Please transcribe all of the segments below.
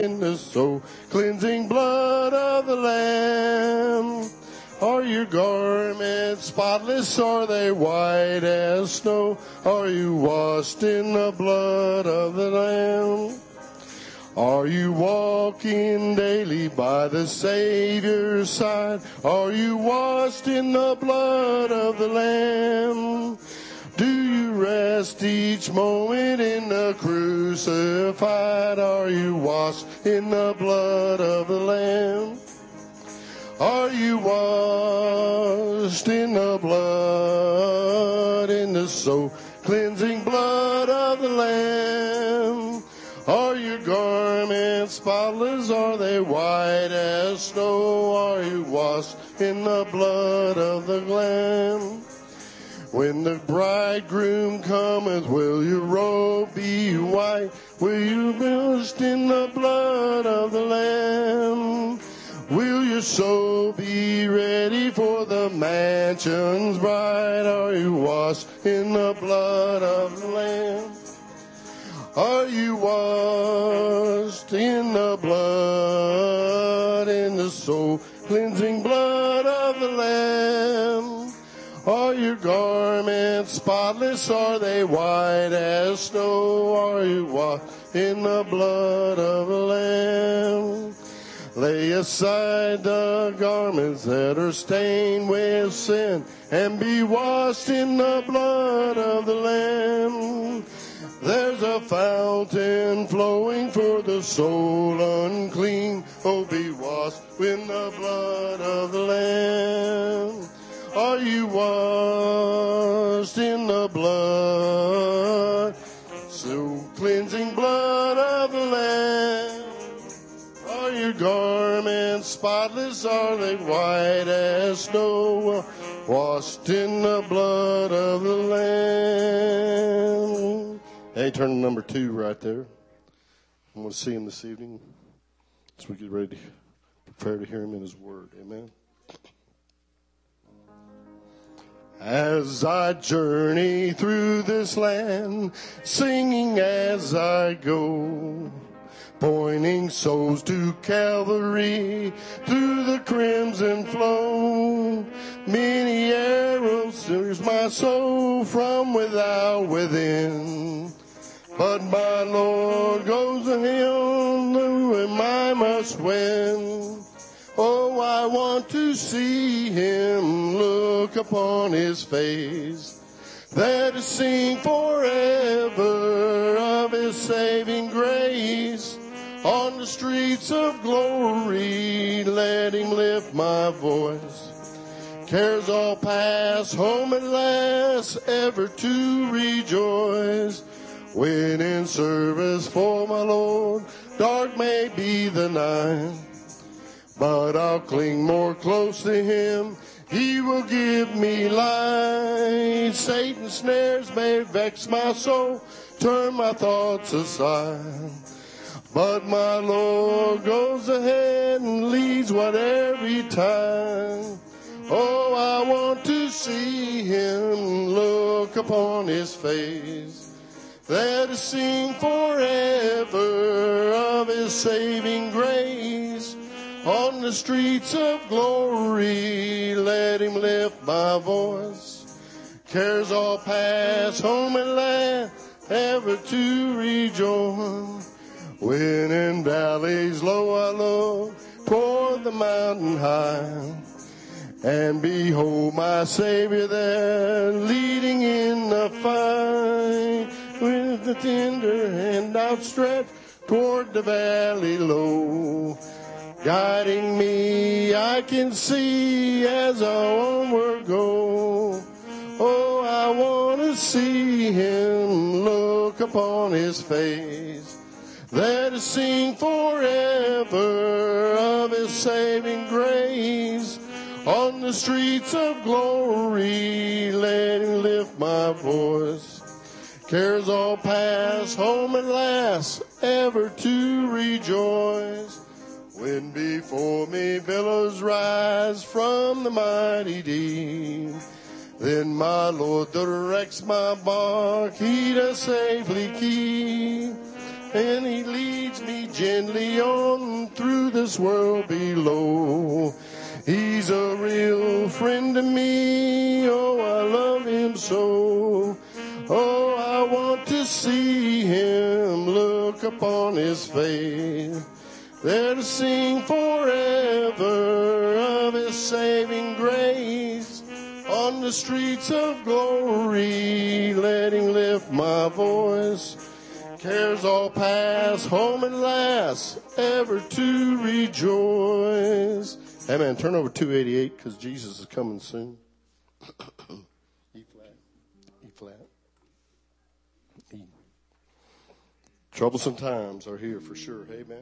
in the soul cleansing blood of the Lamb. Are your garments spotless? Are they white as snow? Are you washed in the blood of the Lamb? Are you walking daily by the Savior's side? Are you washed in the blood of the Lamb? Do you rest each moment in the crucified? Are you washed in the blood of the Lamb? Are you washed in the blood, in the soul cleansing blood of the Lamb? Are your garments spotless? Are they white as snow? Are you washed in the blood of the Lamb? When the bridegroom cometh, will your robe be white? Will you be washed in the blood of the Lamb? Will your soul be ready for the mansion's bride? Are you washed in the blood of the Lamb? Are you washed in the blood, in the soul cleansing blood of the Lamb? Are your garments spotless? Are they white as snow? Are you washed in the blood of the Lamb? Lay aside the garments that are stained with sin and be washed in the blood of the Lamb. There's a fountain flowing for the soul unclean. Oh, be washed in the blood of the Lamb. Are you washed in the blood, so cleansing blood of the Lamb? Are your garments spotless? Are they white as snow? Washed in the blood of the Lamb. Hey, turn to number 2 right there. I want to see him this evening as we get ready to prepare to hear him in his word. Amen. As I journey through this land, singing as I go, pointing souls to Calvary through the crimson flow. Many arrows pierce my soul from without within, but my Lord goes a hill and I must win. Oh, I want to see him, look upon his face, there to sing forever of his saving grace. On the streets of glory, let him lift my voice. Cares all past, home at last, ever to rejoice. When in service for my Lord, dark may be the night, but I'll cling more close to him. He will give me light. Satan's snares may vex my soul, turn my thoughts aside, but my Lord goes ahead and leads whatever time. Oh, I want to see him, look upon his face, there to sing forever of his saving grace. On the streets of glory, let him lift my voice. Cares all past, home at last, ever to rejoice. When in valleys low I look toward the mountain high, and behold my Savior there, leading in the fight, with the tender hand outstretched toward the valley low. Guiding me, I can see as I onward go. Oh, I want to see him, look upon his face, there to sing forever of his saving grace. On the streets of glory, let him lift my voice. Cares all past, home at last, ever to rejoice. When before me billows rise from the mighty deep, then my Lord directs my bark, he does safely keep. and he leads me gently on through this world below. He's a real friend to me, oh, I love him so. Oh, I want to see him, look upon his face, there to sing forever of his saving grace. On the streets of glory, letting lift my voice. Cares all pass, home at last, ever to rejoice. Amen. Turn over 288 because Jesus is coming soon. E flat. E flat. E. Troublesome times are here for sure. Amen.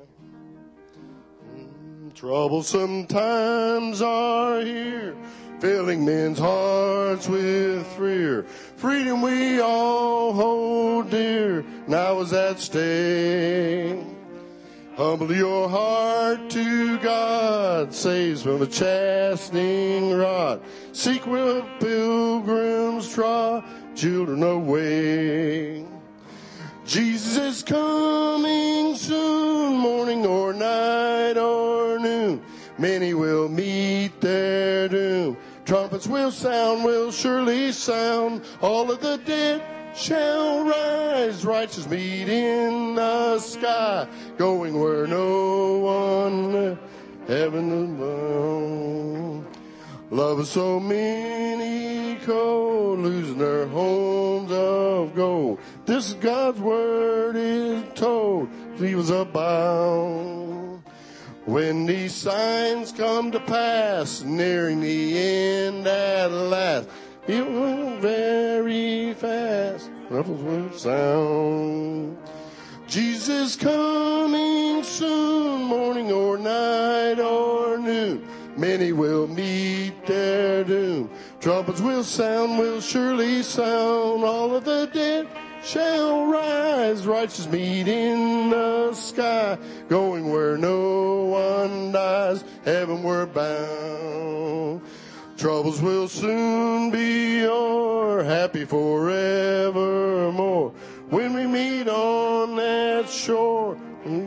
Troublesome times are here, filling men's hearts with fear. Freedom we all hold dear, now is at stake. Humble your heart to God, saves from the chastening rod. Seek where pilgrims trod, children away. Jesus is coming soon, morning or night or noon. Many will meet their doom. Trumpets will sound, will surely sound. All of the dead shall rise. Righteous meet in the sky, going where no one heaven above. Love is so many cold, losing their homes of gold. This is God's word is told, evils abound. When these signs come to pass, nearing the end at last, it will very fast, ruffles will sound. Jesus coming soon, morning or night or noon. Many will meet their doom. Trumpets will sound, will surely sound. All of the dead shall rise. Righteous meet in the sky, going where no one dies. Heavenward bound. Troubles will soon be o'er, happy forevermore. When we meet on that shore,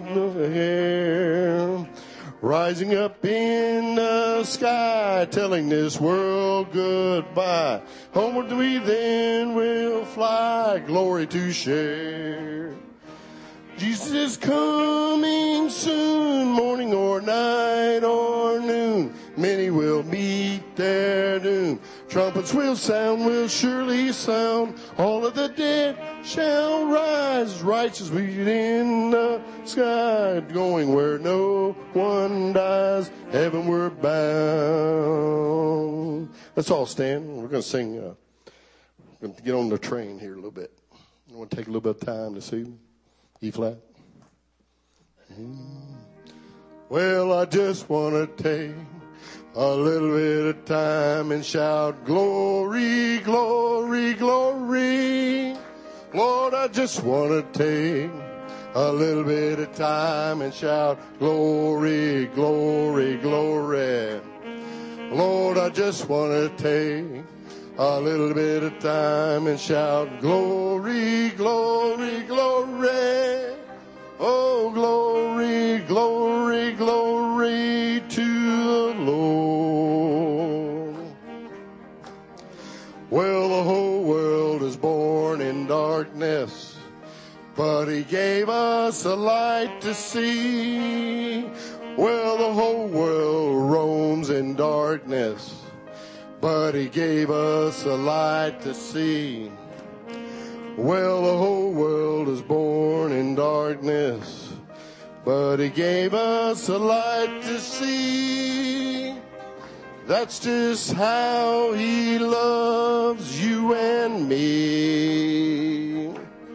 here, rising up in the sky, telling this world goodbye. Homeward we then will fly, glory to share. Jesus is coming soon, morning or night or noon. Many will meet their doom. Trumpets will sound, will surely sound. All of the dead shall rise. Righteous meet in the sky, going where no one dies. Heavenward bound. Let's all stand. We're going to sing. We're going to get on the train here a little bit. I want to take a little bit of time this evening. E flat. Well, I just want to take a little bit of time and shout glory, glory, glory. Lord, I just want to take a little bit of time and shout glory, glory, glory. Lord, I just want to take a little bit of time and shout glory, glory, glory. Oh, glory, glory, glory to the Lord. Well, the whole world is born in darkness, but he gave us a light to see. Well, the whole world roams in darkness, but he gave us a light to see. Well, the whole world is born in darkness, but he gave us a light to see. That's just how he loves you and me.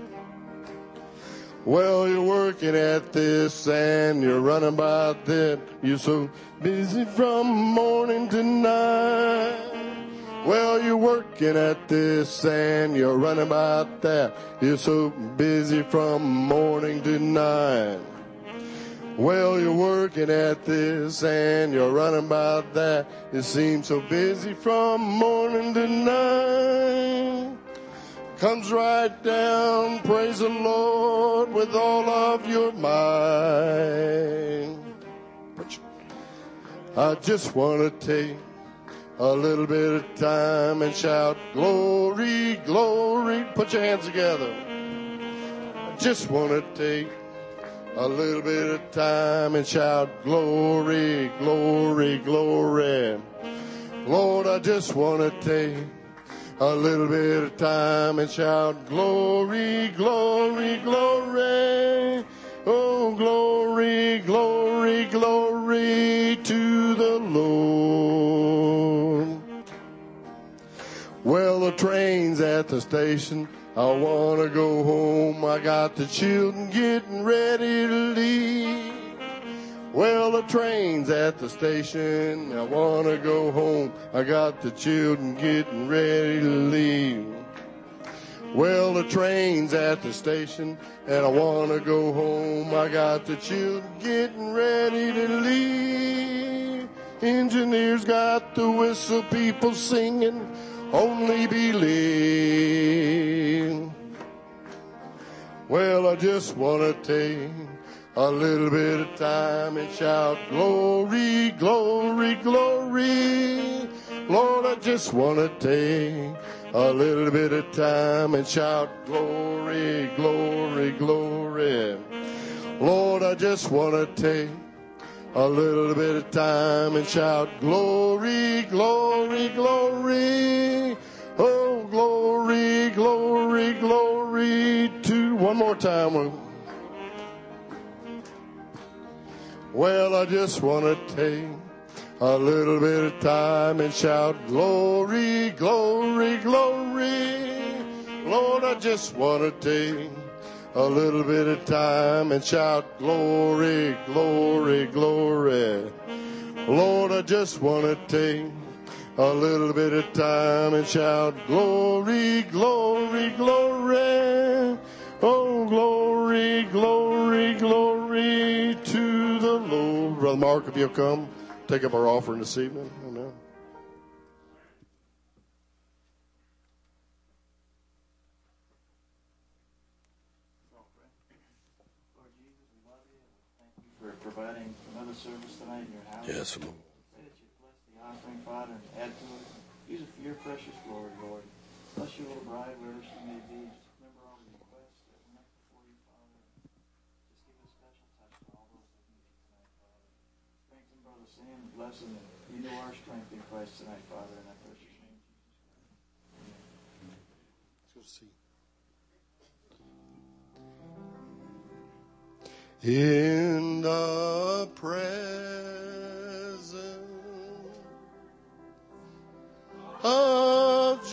Well, you're working at this and you're running about that. You're so busy from morning to night. Well, you're working at this and you're running about that. You're so busy from morning to night. Well, you're working at this and you're running about that. You seem so busy from morning to night. comes right down. Praise the Lord with all of your might. I just want to take a little bit of time and shout, glory, glory. Put your hands together. I just want to take a little bit of time and shout, glory, glory, glory. Lord, I just want to take a little bit of time and shout, glory, glory, glory. Oh, glory, glory, glory to the Lord. Well, the train's at the station. I want to go home. I got the children getting ready to leave. Well, the train's at the station. I want to go home. I got the children getting ready to leave. Well, the train's at the station, and I want to go home. I got the children getting ready to leave. Engineers got the whistle, people singing, only believe. Well, I just want to take a little bit of time and shout, glory, glory, glory. Lord, I just want to take a little bit of time and shout, glory, glory, glory. Lord, I just want to take a little bit of time and shout, glory, glory, glory. Oh, glory, glory, glory to, one more time. Well, I just want to take a little bit of time and shout, glory, glory, glory. Lord, I just want to take a little bit of time and shout, glory, glory, glory. Lord, I just want to take a little bit of time and shout, glory, glory, glory. Oh, glory, glory, glory to the Lord. Brother Mark, if you'll come, take up our offering this evening. Amen. Lord Jesus, we love you. Thank you for providing another service tonight in your house. Yes, Lord. Pray that you bless the offering, Father, and add to it. Use it for your precious glory, Lord. Bless your little bride, wherever she may be. Just remember all the requests that we make before you, Father. Just give a special touch to all those that need you tonight, Father. Strengthen Brother Sam, bless him, and you know our strength in Christ tonight, Father, in that precious name, Jesus Christ. Let's go see. In the presence of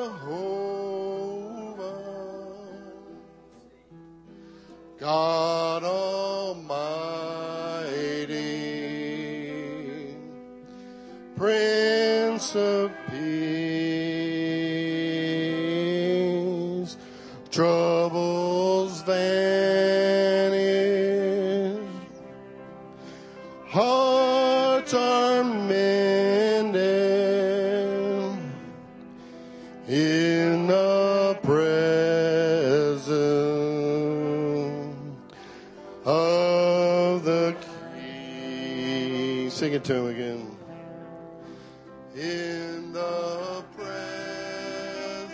Jehovah, God Almighty, Prince of Peace, troubles vanish, hearts are mended in the presence of the King. Sing it to him again. In the presence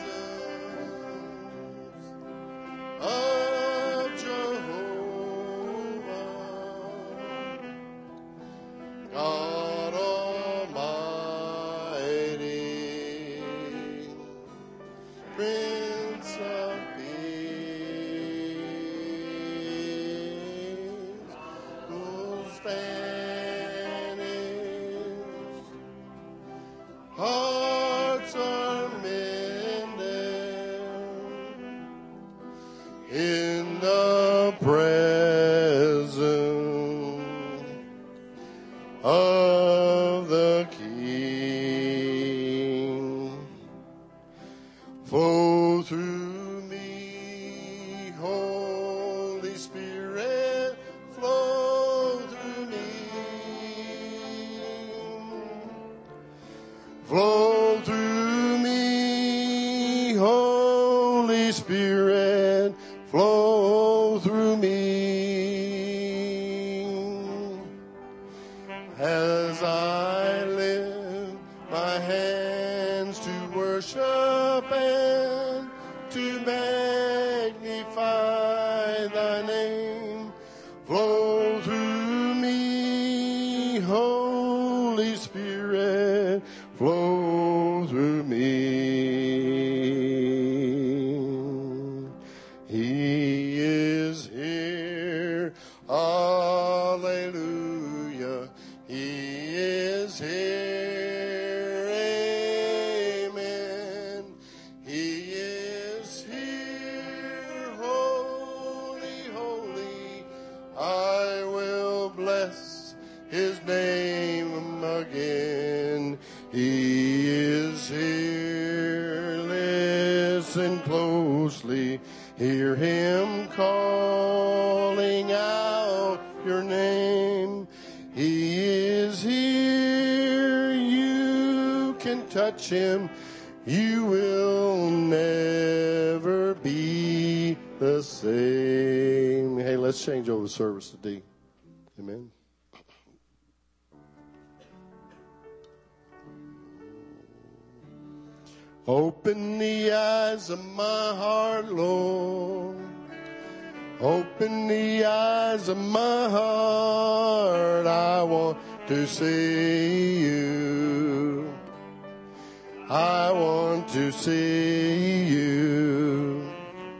of Jehovah, God Almighty, Prince of Peace, whose vanished hearts are mended in the presence of the King. Flow through me, Holy Spirit, flow through me. Flow through me, Holy Holy Spirit, flow through me as I lift my hands to worship and to magnify thy name. Flow through me, Holy Spirit, flow through me. He is here, hallelujah. He is here, amen. He is here, holy, holy. I will bless his name again. He is here, listen closely. Hear him calling out your name. He is here, you can touch him. You will never be the same. Hey, let's change over the service to D. Amen. Open the eyes of my heart, Lord. Open the eyes of my heart. I want to see you. I want to see you.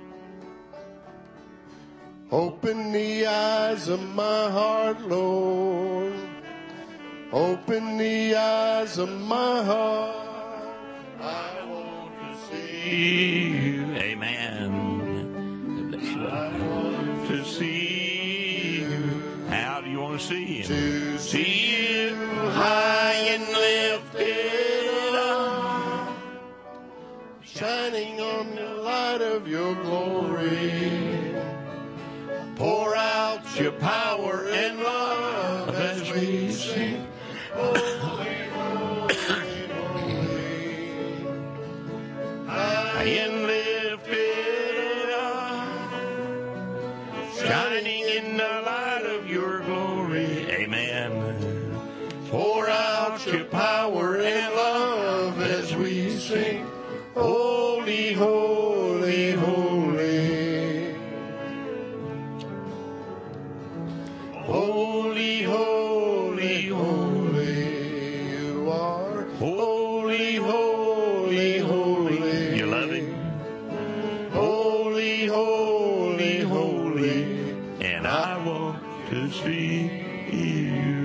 Open the eyes of my heart, Lord. Open the eyes of my heart. I want to see you. Amen. I want to see you. How do you want to see him? To See you high and lifted up, shining on the light of your glory. pour out your power and love as we sing. High and lifted up, shining in the light of your glory. Amen. Pour out your power and love as we sing. Holy, holy, holy. Holy, holy, holy. You are Holy, holy, holy. You love him? Holy, holy, holy. And I want to see you.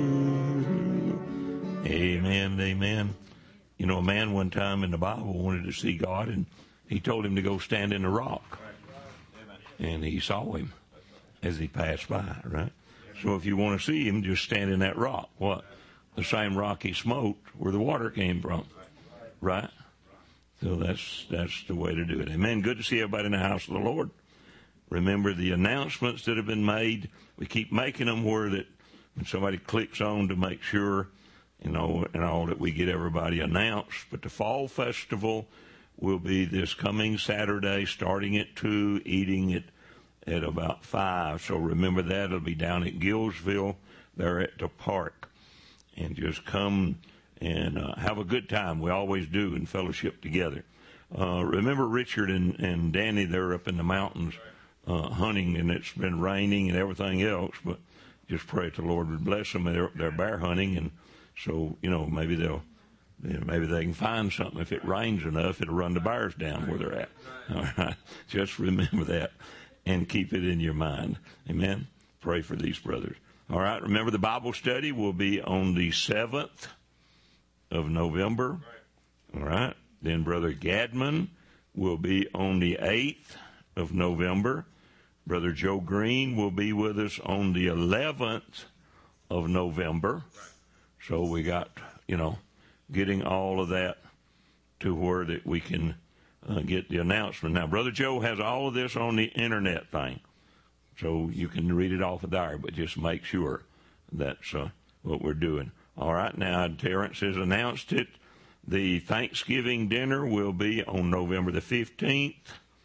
Amen, amen. You know, a man one time in the Bible wanted to see God, and he told him to go stand in a rock. And he saw him as he passed by, right? So if you want to see him, just stand in that rock. What? The same rock he smote where the water came from, right? So that's the way to do it. Amen. Good to see everybody in the house of the Lord. Remember the announcements that have been made. We keep making them where that when somebody clicks on to make sure, you know, and all that we get everybody announced. But the Fall Festival will be this coming Saturday, starting at 2, eating at about 5. So remember that. It'll be down at Gillsville there at the park. And just come and have a good time. We always do in fellowship together. Remember Richard and Danny, they're up in the mountains hunting, and it's been raining and everything else, but just pray that the Lord would bless them. They're bear hunting, and so, you know, maybe they can find something. If it rains enough, it'll run the bears down where they're at. All right. Just remember that and keep it in your mind. Amen. Pray for these brothers. All right. Remember the Bible study will be on the 7th of November. All right. Then Brother Gadman will be on the 8th of November. Brother Joe Green will be with us on the 11th of November. So we got, you know, getting all of that to where that we can get the announcement. Now, Brother Joe has all of this on the internet thing, so you can read it off of there, but just make sure that's what we're doing. All right, now, Terrence has announced it. The Thanksgiving dinner will be on November the 15th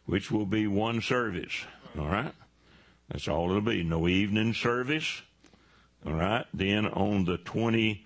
which will be one service. All right? That's all it'll be. No evening service. All right? Then on the 25th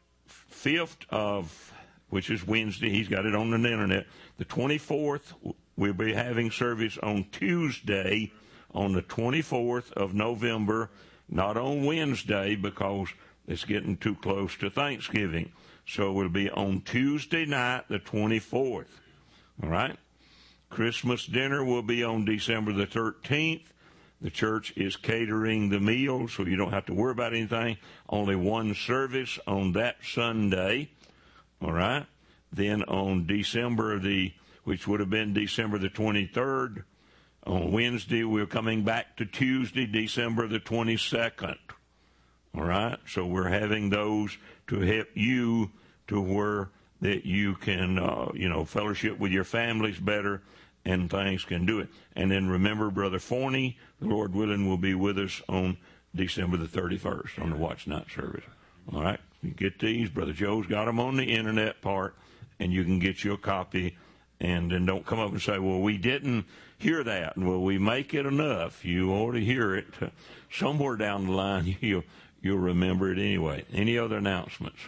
of, which is Wednesday, he's got it on the internet. The 24th, we'll be having service on Tuesday, on the 24th of November, not on Wednesday because it's getting too close to Thanksgiving. So it'll be on Tuesday night, the 24th. All right? Christmas dinner will be on December the 13th. The church is catering the meal, so you don't have to worry about anything. Only one service on that Sunday. All right? Then on December which would have been December the 23rd, on Wednesday, we're coming back to Tuesday, December the 22nd. All right? So we're having those to help you to where that you can, fellowship with your families better and things can do it. And then remember, Brother Forney, the Lord willing, will be with us on December the 31st on the Watch Night service. All right? You get these. Brother Joe's got them on the internet part, and you can get you a copy. And then don't come up and say, well, we didn't hear that. And well, we make it enough. You ought to hear it. Somewhere down the line, you'll remember it anyway. Any other announcements?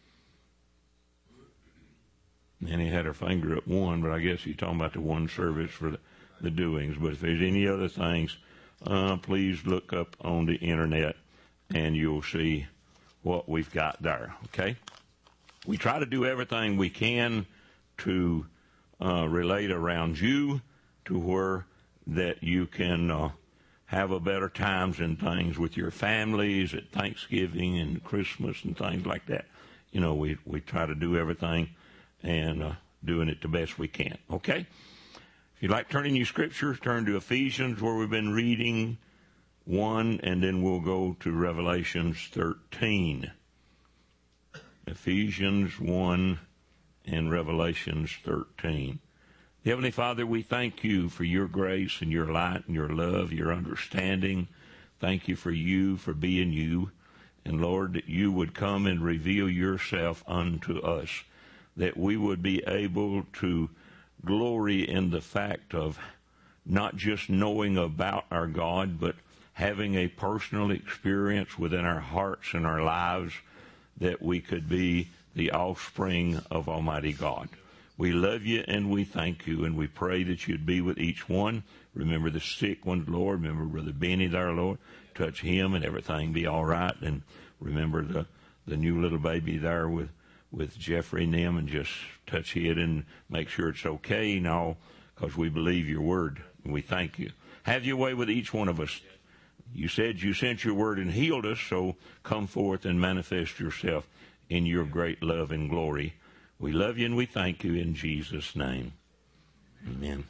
Annie had her finger up one, but I guess you're talking about the one service for the doings. But if there's any other things, please look up on the internet, and you'll see what we've got there, okay? We try to do everything we can to relate around you to where that you can have a better times and things with your families at Thanksgiving and Christmas and things like that. You know, we try to do everything and doing it the best we can, okay? If you'd like turning your scriptures, turn to Ephesians where we've been reading 1, and then we'll go to Revelations 13. Ephesians 1 and Revelations 13. Heavenly Father, we thank you for your grace and your light and your love, your understanding. Thank you for being you. And Lord, that you would come and reveal yourself unto us, that we would be able to glory in the fact of not just knowing about our God, but having a personal experience within our hearts and our lives that we could be the offspring of Almighty God. We love you and we thank you, and we pray that you'd be with each one. Remember the sick ones, Lord. Remember Brother Benny there, Lord. Touch him and everything be all right. And remember the new little baby there with Jeffrey and them, and just touch it and make sure it's okay now, because we believe your word and we thank you. Have your way with each one of us. You said you sent your word and healed us, so come forth and manifest yourself in your great love and glory. We love you and we thank you in Jesus' name. Amen.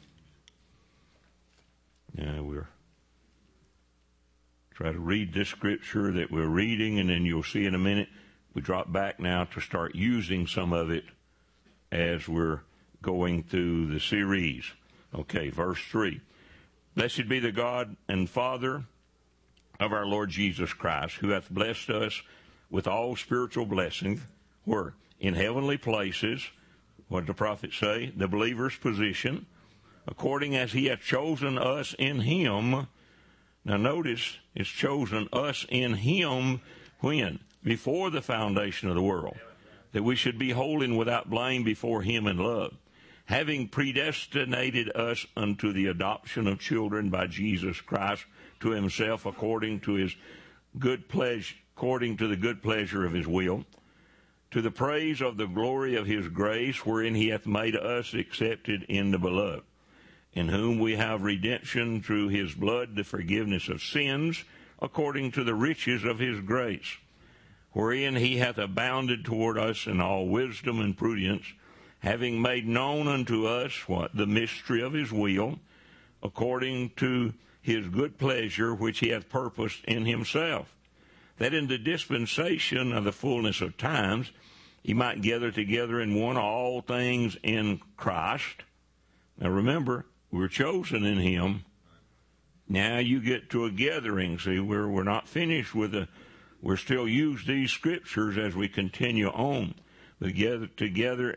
Now we'll try to read this scripture that we're reading, and then you'll see in a minute we drop back now to start using some of it as we're going through the series. Okay, verse 3. Blessed be the God and Father of our Lord Jesus Christ, who hath blessed us with all spiritual blessings, where in heavenly places, what did the prophet say? The believer's position, according as he hath chosen us in him. Now notice, it's chosen us in him when? Before the foundation of the world, that we should be holy and without blame before him in love, having predestinated us unto the adoption of children by Jesus Christ to himself, according to his good pleasure, according to the good pleasure of his will, to the praise of the glory of his grace, wherein he hath made us accepted in the beloved, in whom we have redemption through his blood, the forgiveness of sins, according to the riches of his grace, wherein he hath abounded toward us in all wisdom and prudence, having made known unto us what? The mystery of his will, according to his good pleasure, which he hath purposed in himself, that in the dispensation of the fullness of times he might gather together in one all things in Christ. Now remember, we're chosen in him. Now you get to a gathering. See, we're not finished with we're still use these scriptures as we continue on. We gather together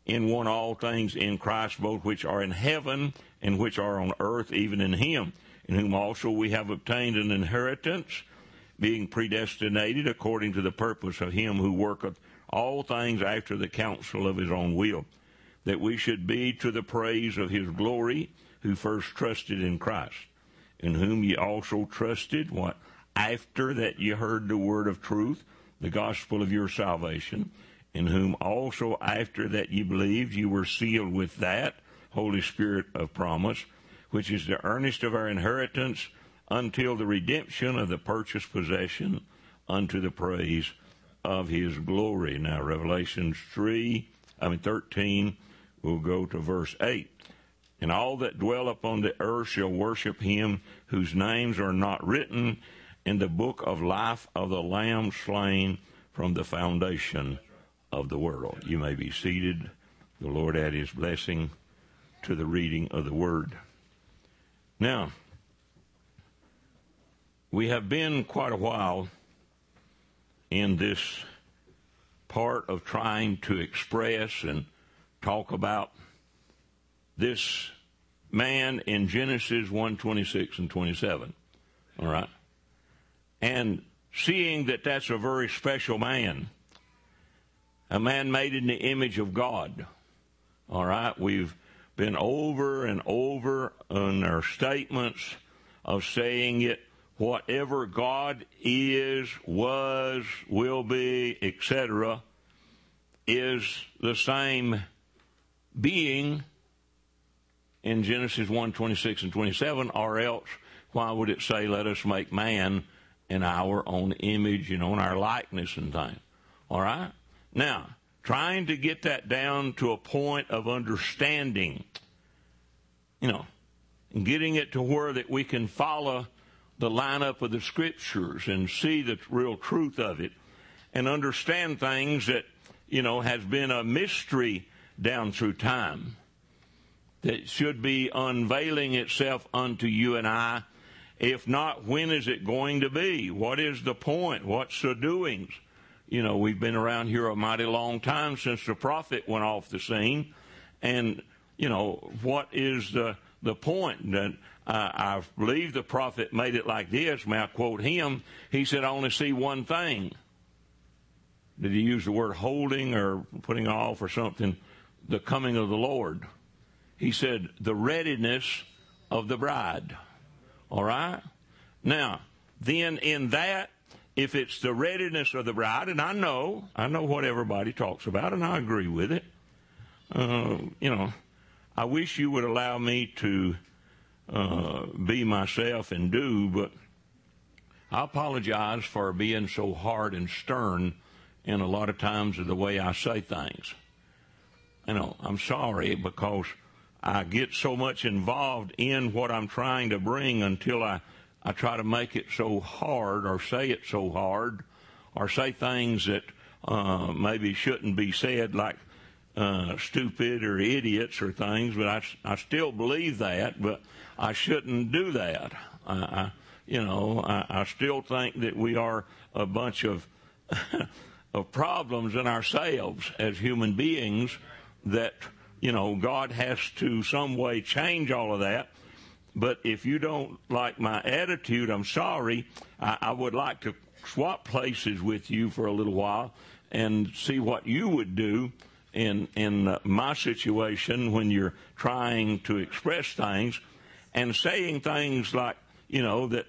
in one all things in Christ, both which are in heaven and which are on earth, even in him, in whom also we have obtained an inheritance, being predestinated according to the purpose of him who worketh all things after the counsel of his own will, that we should be to the praise of his glory, who first trusted in Christ, in whom ye also trusted, what? After that ye heard the word of truth, the gospel of your salvation, in whom also after that ye believed, you were sealed with that Holy Spirit of promise, which is the earnest of our inheritance until the redemption of the purchased possession unto the praise of his glory. Now, Revelation 13, we'll go to verse 8. And all that dwell upon the earth shall worship him whose names are not written in the book of life of the Lamb slain from the foundation of the world. You may be seated. The Lord add his blessing to the reading of the word. Now, we have been quite a while in this part of trying to express and talk about this man in Genesis 1:26 and 27. All right? And seeing that that's a very special man, a man made in the image of God. All right? We've been over and over on our statements of saying it, whatever God is, was, will be, etc., is the same being in Genesis 1:26 and 27, or else why would it say, let us make man in our own image, in our likeness and things? All right? Now, trying to get that down to a point of understanding, and getting it to where that we can follow the lineup of the scriptures and see the real truth of it and understand things that, has been a mystery down through time that should be unveiling itself unto you and I. If not, when is it going to be? What is the point? What's the doings? We've been around here a mighty long time since the prophet went off the scene. And, what is the point? That I believe the prophet made it like this. May I quote him? He said, I only see one thing. Did he use the word holding or putting off or something? The coming of the Lord. He said, the readiness of the bride. All right? Now, then in that, if it's the readiness of the bride, and I know what everybody talks about, and I agree with it. I wish you would allow me to be myself and do, but I apologize for being so hard and stern in a lot of times of the way I say things. I'm sorry, because I get so much involved in what I'm trying to bring until I try to make it so hard or say it so hard or say things that maybe shouldn't be said, like stupid or idiots or things, but I still believe that, but I shouldn't do that. I still think that we are a bunch of of problems in ourselves as human beings that, God has to some way change all of that. But if you don't like my attitude, I'm sorry. I would like to swap places with you for a little while and see what you would do in my situation when you're trying to express things and saying things like, that,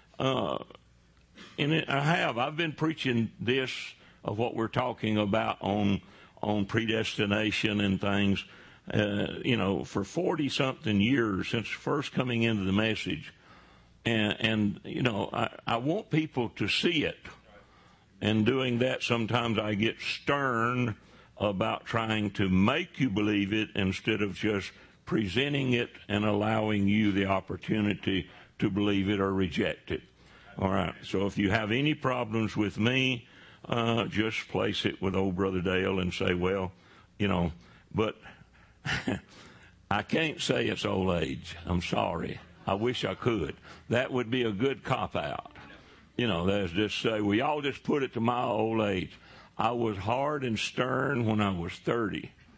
I've been preaching this of what we're talking about on predestination and things, for 40-something years since first coming into the message. And I want people to see it. And doing that, sometimes I get stern about trying to make you believe it instead of just presenting it and allowing you the opportunity to believe it or reject it. All right. So if you have any problems with me, just place it with old Brother Dale and say, well, but I can't say it's old age. I'm sorry. I wish I could. That would be a good cop-out. That's just say, we all just put it to my old age. I was hard and stern when I was 30.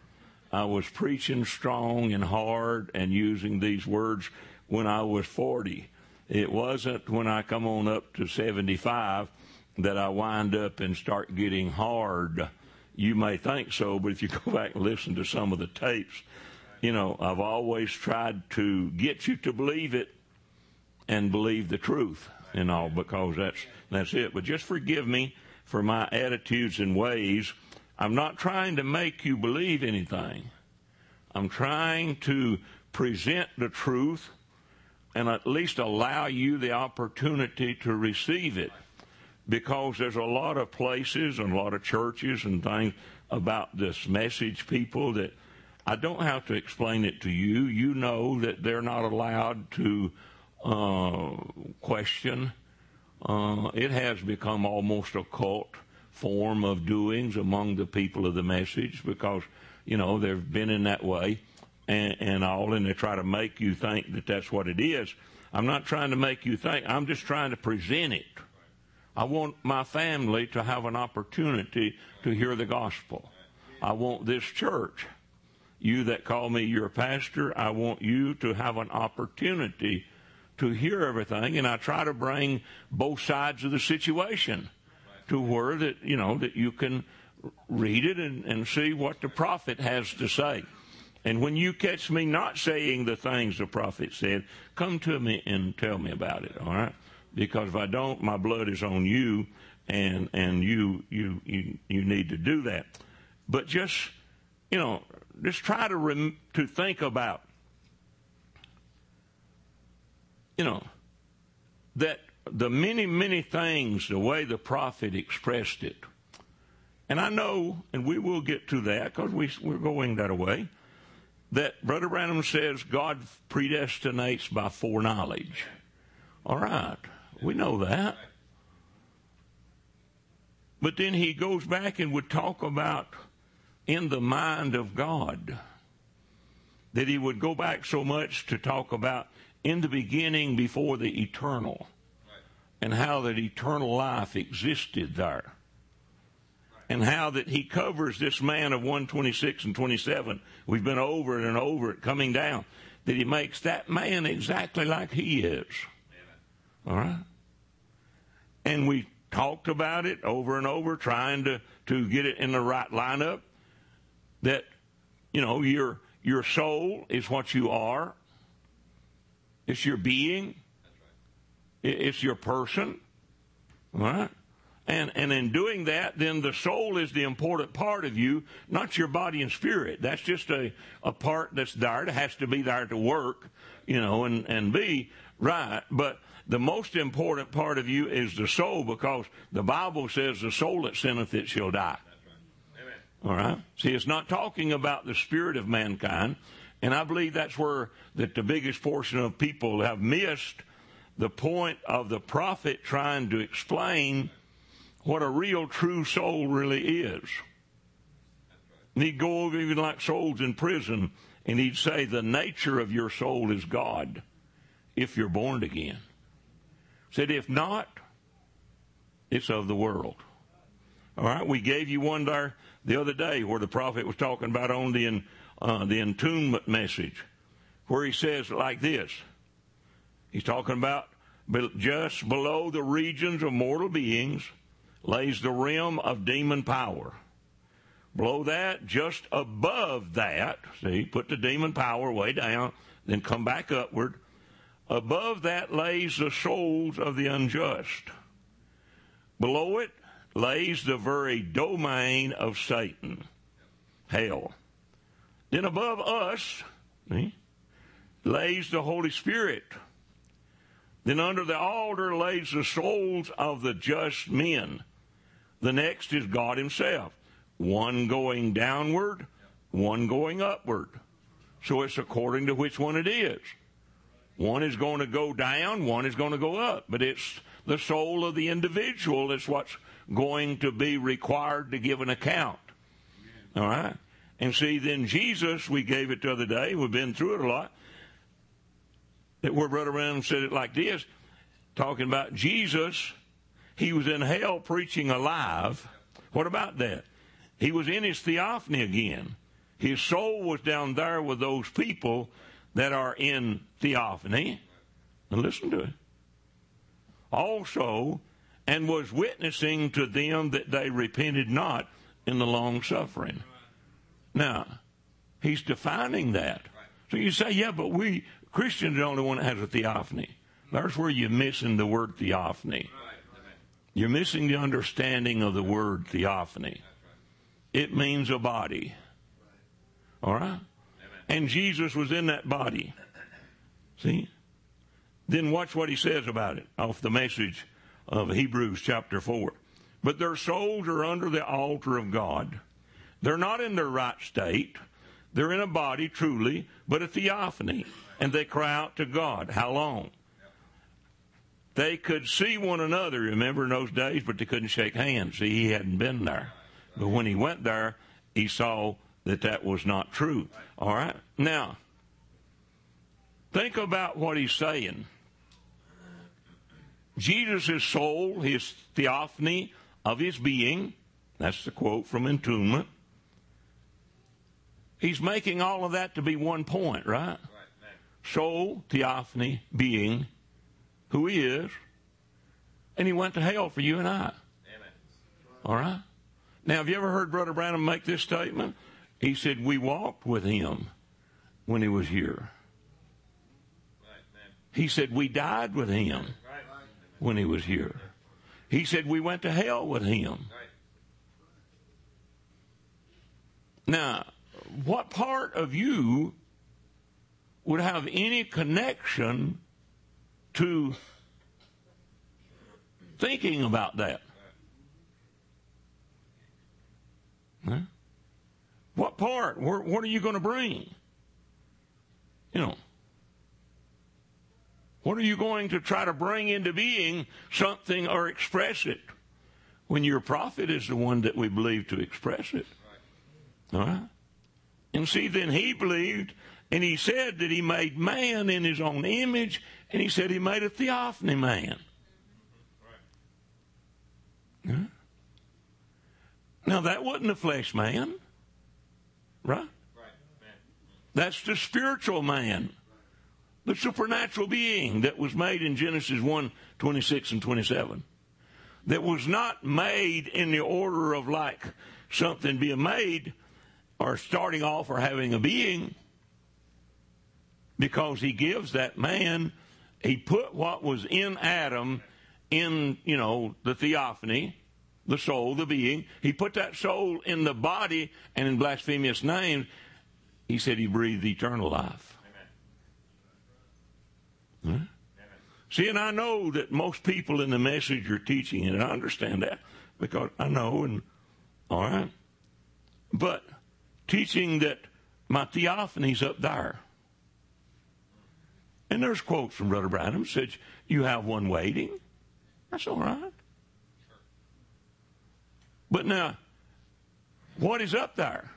I was preaching strong and hard and using these words when I was 40. It wasn't when I come on up to 75 that I wind up and start getting hard. You may think so, but if you go back and listen to some of the tapes, you know, I've always tried to get you to believe it and believe the truth and all, because that's it. But just forgive me for my attitudes and ways. I'm not trying to make you believe anything. I'm trying to present the truth and at least allow you the opportunity to receive it, because there's a lot of places and a lot of churches and things about this message, people, that I don't have to explain it to you. You know that they're not allowed to question. It has become almost a cult form of doings among the people of the message, because, you know, they've been in that way and all, and they try to make you think that that's what it is. I'm not trying to make you think. I'm just trying to present it. I want my family to have an opportunity to hear the gospel. I want this church, you that call me your pastor, I want you to have an opportunity to hear everything, and I try to bring both sides of the situation to where that, you know, that you can read it and see what the prophet has to say. And when you catch me not saying the things the prophet said, come to me and tell me about it, all right? Because if I don't, my blood is on you, and you need to do that. But just, you know, just try to think about, you know, that the many, many things, the way the prophet expressed it. And I know, and we will get to that because we're going that way, that Brother Branham says God predestinates by foreknowledge. All right, we know that. But then he goes back and would talk about in the mind of God, that he would go back so much to talk about in the beginning before the eternal, and how that eternal life existed there. And how that he covers this man of 126 and 27. We've been over it and over it, coming down. That he makes that man exactly like he is. All right? And we talked about it over and over, trying to get it in the right lineup. That, you know, your soul is what you are. It's your being. It's your person. All right? And in doing that, then the soul is the important part of you, not your body and spirit. That's just a part that's there. It has to be there to work, you know, and be right. But the most important part of you is the soul, because the Bible says the soul that sinneth, it shall die. That's right. Amen. All right? See, it's not talking about the spirit of mankind. And I believe that's where that the biggest portion of people have missed the point of the prophet trying to explain what a real true soul really is. And he'd go over even like souls in prison, and he'd say the nature of your soul is God if you're born again. Said if not, it's of the world. All right, we gave you one there the other day where the prophet was talking about on the entombment message, where he says like this. He's talking about just below the regions of mortal beings lays the realm of demon power. Below that, just above that, see, put the demon power way down, then come back upward. Above that lays the souls of the unjust. Below it lays the very domain of Satan, hell. Then above us, see, lays the Holy Spirit. Then under the altar lays the souls of the just men. The next is God himself. One going downward, one going upward. So it's according to which one it is. One is going to go down, one is going to go up. But it's the soul of the individual that's what's going to be required to give an account. All right? And see, then Jesus, we gave it the other day, we've been through it a lot, that where Brother Branham said it like this, talking about Jesus, he was in hell preaching alive. What about that? He was in his theophany again. His soul was down there with those people that are in theophany. Now listen to it. Also, and was witnessing to them that they repented not in the long suffering. Now, he's defining that. So you say, yeah, but we Christians are the only one that has a theophany. There's where you're missing the word theophany. You're missing the understanding of the word theophany. It means a body. All right? And Jesus was in that body. See? Then watch what he says about it off the message of Hebrews chapter 4. But their souls are under the altar of God. They're not in their right state. They're in a body, truly, but a theophany. And they cry out to God. How long? They could see one another, remember, in those days, but they couldn't shake hands. See, he hadn't been there. But when he went there, he saw that that was not true. All right? Now, think about what he's saying. Jesus' soul, his theophany of his being, that's the quote from Entombment. He's making all of that to be one point, right? Soul, theophany, being, who he is, and he went to hell for you and I. Amen. All right? Now, have you ever heard Brother Branham make this statement? He said, we walked with him when he was here. He said, we died with him when he was here. He said, we went to hell with him. Now, what part of you would have any connection to thinking about that? Huh? What part? What are you going to bring? You know, what are you going to try to bring into being something or express it when your prophet is the one that we believe to express it? All right? And see, then he believed, and he said that he made man in his own image, and he said he made a theophany man. Huh? Now, that wasn't a flesh man, right? That's the spiritual man, the supernatural being that was made in Genesis 1:26 and 27. That was not made in the order of like something being made or starting off or having a being, because he gives that man, he put what was in Adam in, the theophany, the soul, the being. He put that soul in the body, and in blasphemous names, he said he breathed eternal life. Huh? See, and I know that most people in the message are teaching it, and I understand that, because I know, and all right. But teaching that my theophany's up there. And there's quotes from Brother Branham said, you have one waiting. That's all right. But now, what is up there?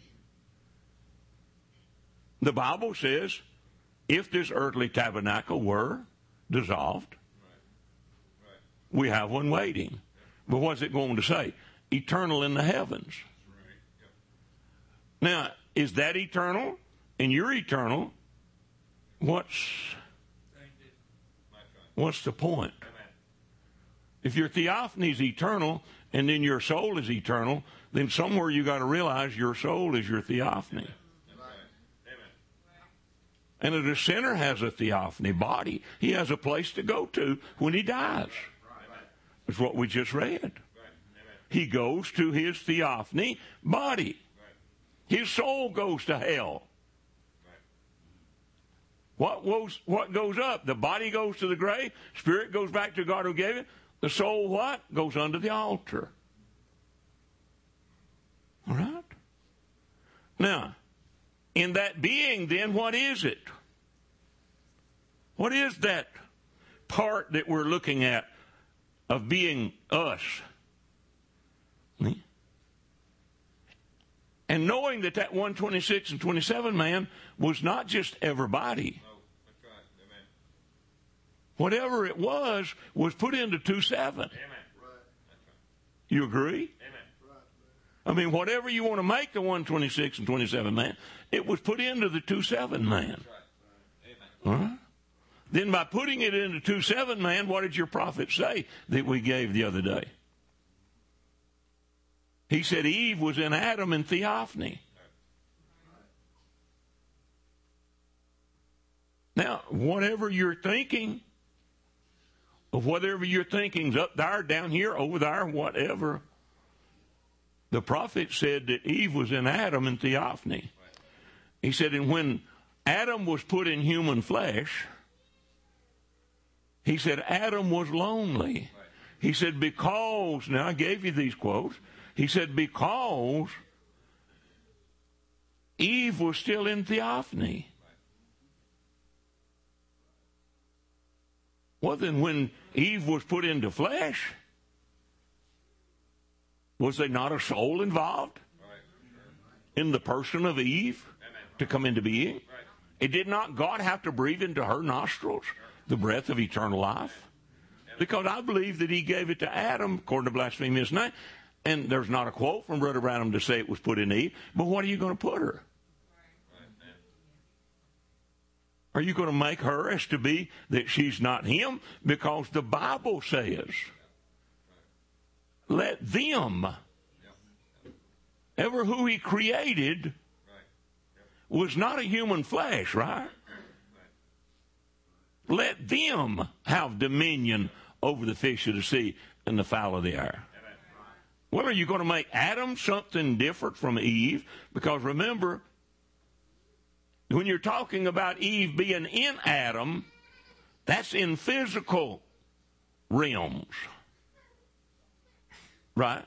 The Bible says, if this earthly tabernacle were dissolved, we have one waiting. But what's it going to say? Eternal in the heavens. Now, is that eternal? And you're eternal. What's the point? If your theophany is eternal and then your soul is eternal, then somewhere you got to realize your soul is your theophany. And if a sinner has a theophany body, he has a place to go to when he dies. That's what we just read. He goes to his theophany body. His soul goes to hell. What goes up? The body goes to the grave. Spirit goes back to God who gave it. The soul what? Goes under the altar. All right? Now, in that being, then, what is it? What is that part that we're looking at of being us? And knowing that 126 and 27 man was not just everybody. No, that's right. Amen. Whatever it was put into 2:7. Amen. Right. That's right. You agree? Amen. I mean, whatever you want to make the 126 and 27 man, it was put into the 27 man. All right? Then by putting it into 27 man, what did your prophet say that we gave the other day? He said Eve was in Adam in theophany. Now, whatever you're thinking, or whatever your thinking's up there, down here, over there, whatever, the prophet said that Eve was in Adam in theophany. He said, and when Adam was put in human flesh, he said Adam was lonely. He said because, now I gave you these quotes, he said because Eve was still in theophany. Well, then when Eve was put into flesh, was there not a soul involved in the person of Eve to come into being? It did not God have to breathe into her nostrils the breath of eternal life? Because I believe that he gave it to Adam, according to Blasphemous 9, and there's not a quote from Brother Branham to say it was put in Eve, but what are you going to put her? Are you going to make her as to be that she's not him? Because the Bible says, let them, ever who he created, was not a human flesh, right? Let them have dominion over the fish of the sea and the fowl of the air. Well, are you going to make Adam something different from Eve? Because remember, when you're talking about Eve being in Adam, that's in physical realms. Right?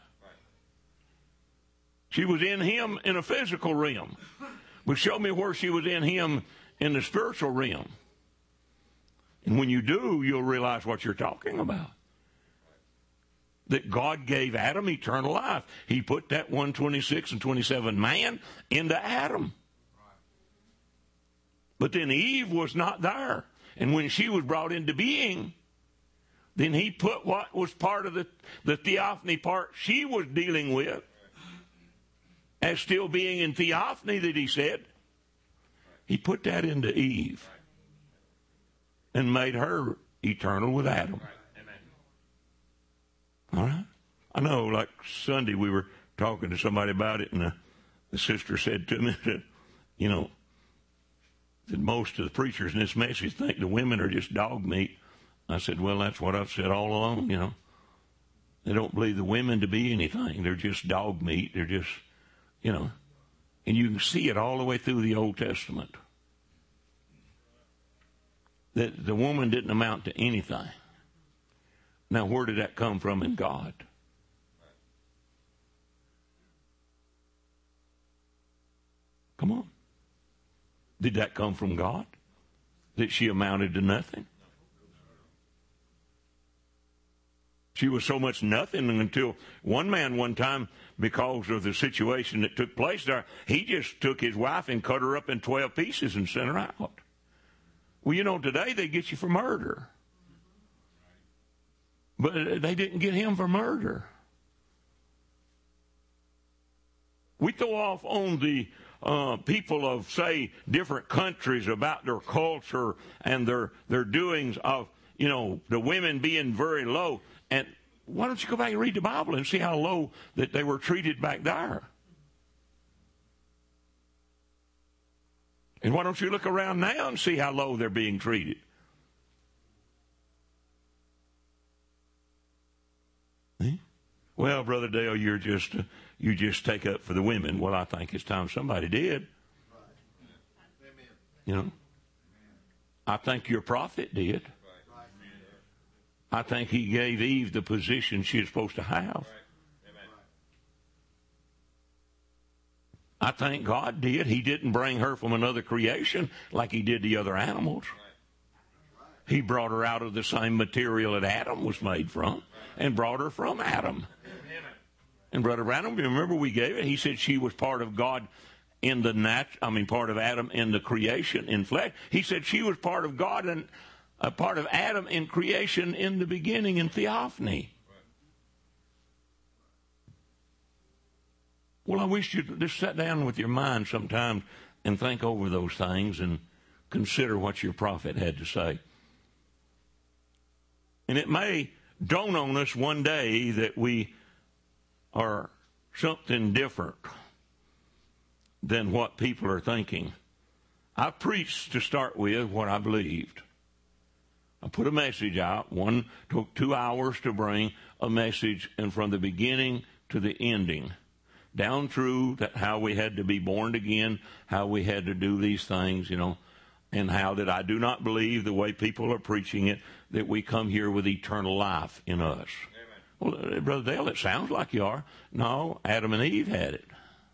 She was in him in a physical realm. But show me where she was in him in the spiritual realm. And when you do, you'll realize what you're talking about. That God gave Adam eternal life. He put that 126 and 27 man into Adam. But then Eve was not there. And when she was brought into being, then he put what was part of the theophany part she was dealing with as still being in theophany that he said. He put that into Eve and made her eternal with Adam. All right? I know, like Sunday we were talking to somebody about it, and the sister said to me that, you know, that most of the preachers in this message think the women are just dog meat. I said, well, that's what I've said all along, you know. They don't believe the women to be anything. They're just dog meat. They're just, you know. And you can see it all the way through the Old Testament. That the woman didn't amount to anything. Now, where did that come from in God? Come on. Did that come from God? That she amounted to nothing? She was so much nothing until one man one time, because of the situation that took place there, he just took his wife and cut her up in 12 pieces and sent her out. Well, you know, today they get you for murder. But they didn't get him for murder. We throw off on the people of, say, different countries about their culture and their doings of, you know, the women being very low. And why don't you go back and read the Bible and see how low that they were treated back there? And why don't you look around now and see how low they're being treated? Well, Brother Dale, you just take up for the women. Well, I think it's time somebody did. You know, I think your prophet did. I think he gave Eve the position she was supposed to have. I think God did. He didn't bring her from another creation like he did the other animals. He brought her out of the same material that Adam was made from and brought her from Adam. And Brother Branham, remember we gave it? He said she was part of God in the part of Adam in the creation in flesh. He said she was part of God and a part of Adam in creation in the beginning in theophany. Well, I wish you'd just sit down with your mind sometimes and think over those things and consider what your prophet had to say. And it may dawn on us one day that we are something different than what people are thinking. I preached to start with what I believed. I put a message out. One took 2 hours to bring a message, and from the beginning to the ending, down through that how we had to be born again, how we had to do these things, and how that I do not believe the way people are preaching it, that we come here with eternal life in us. Amen. Well, Brother Dale, it sounds like you are. No, Adam and Eve had it.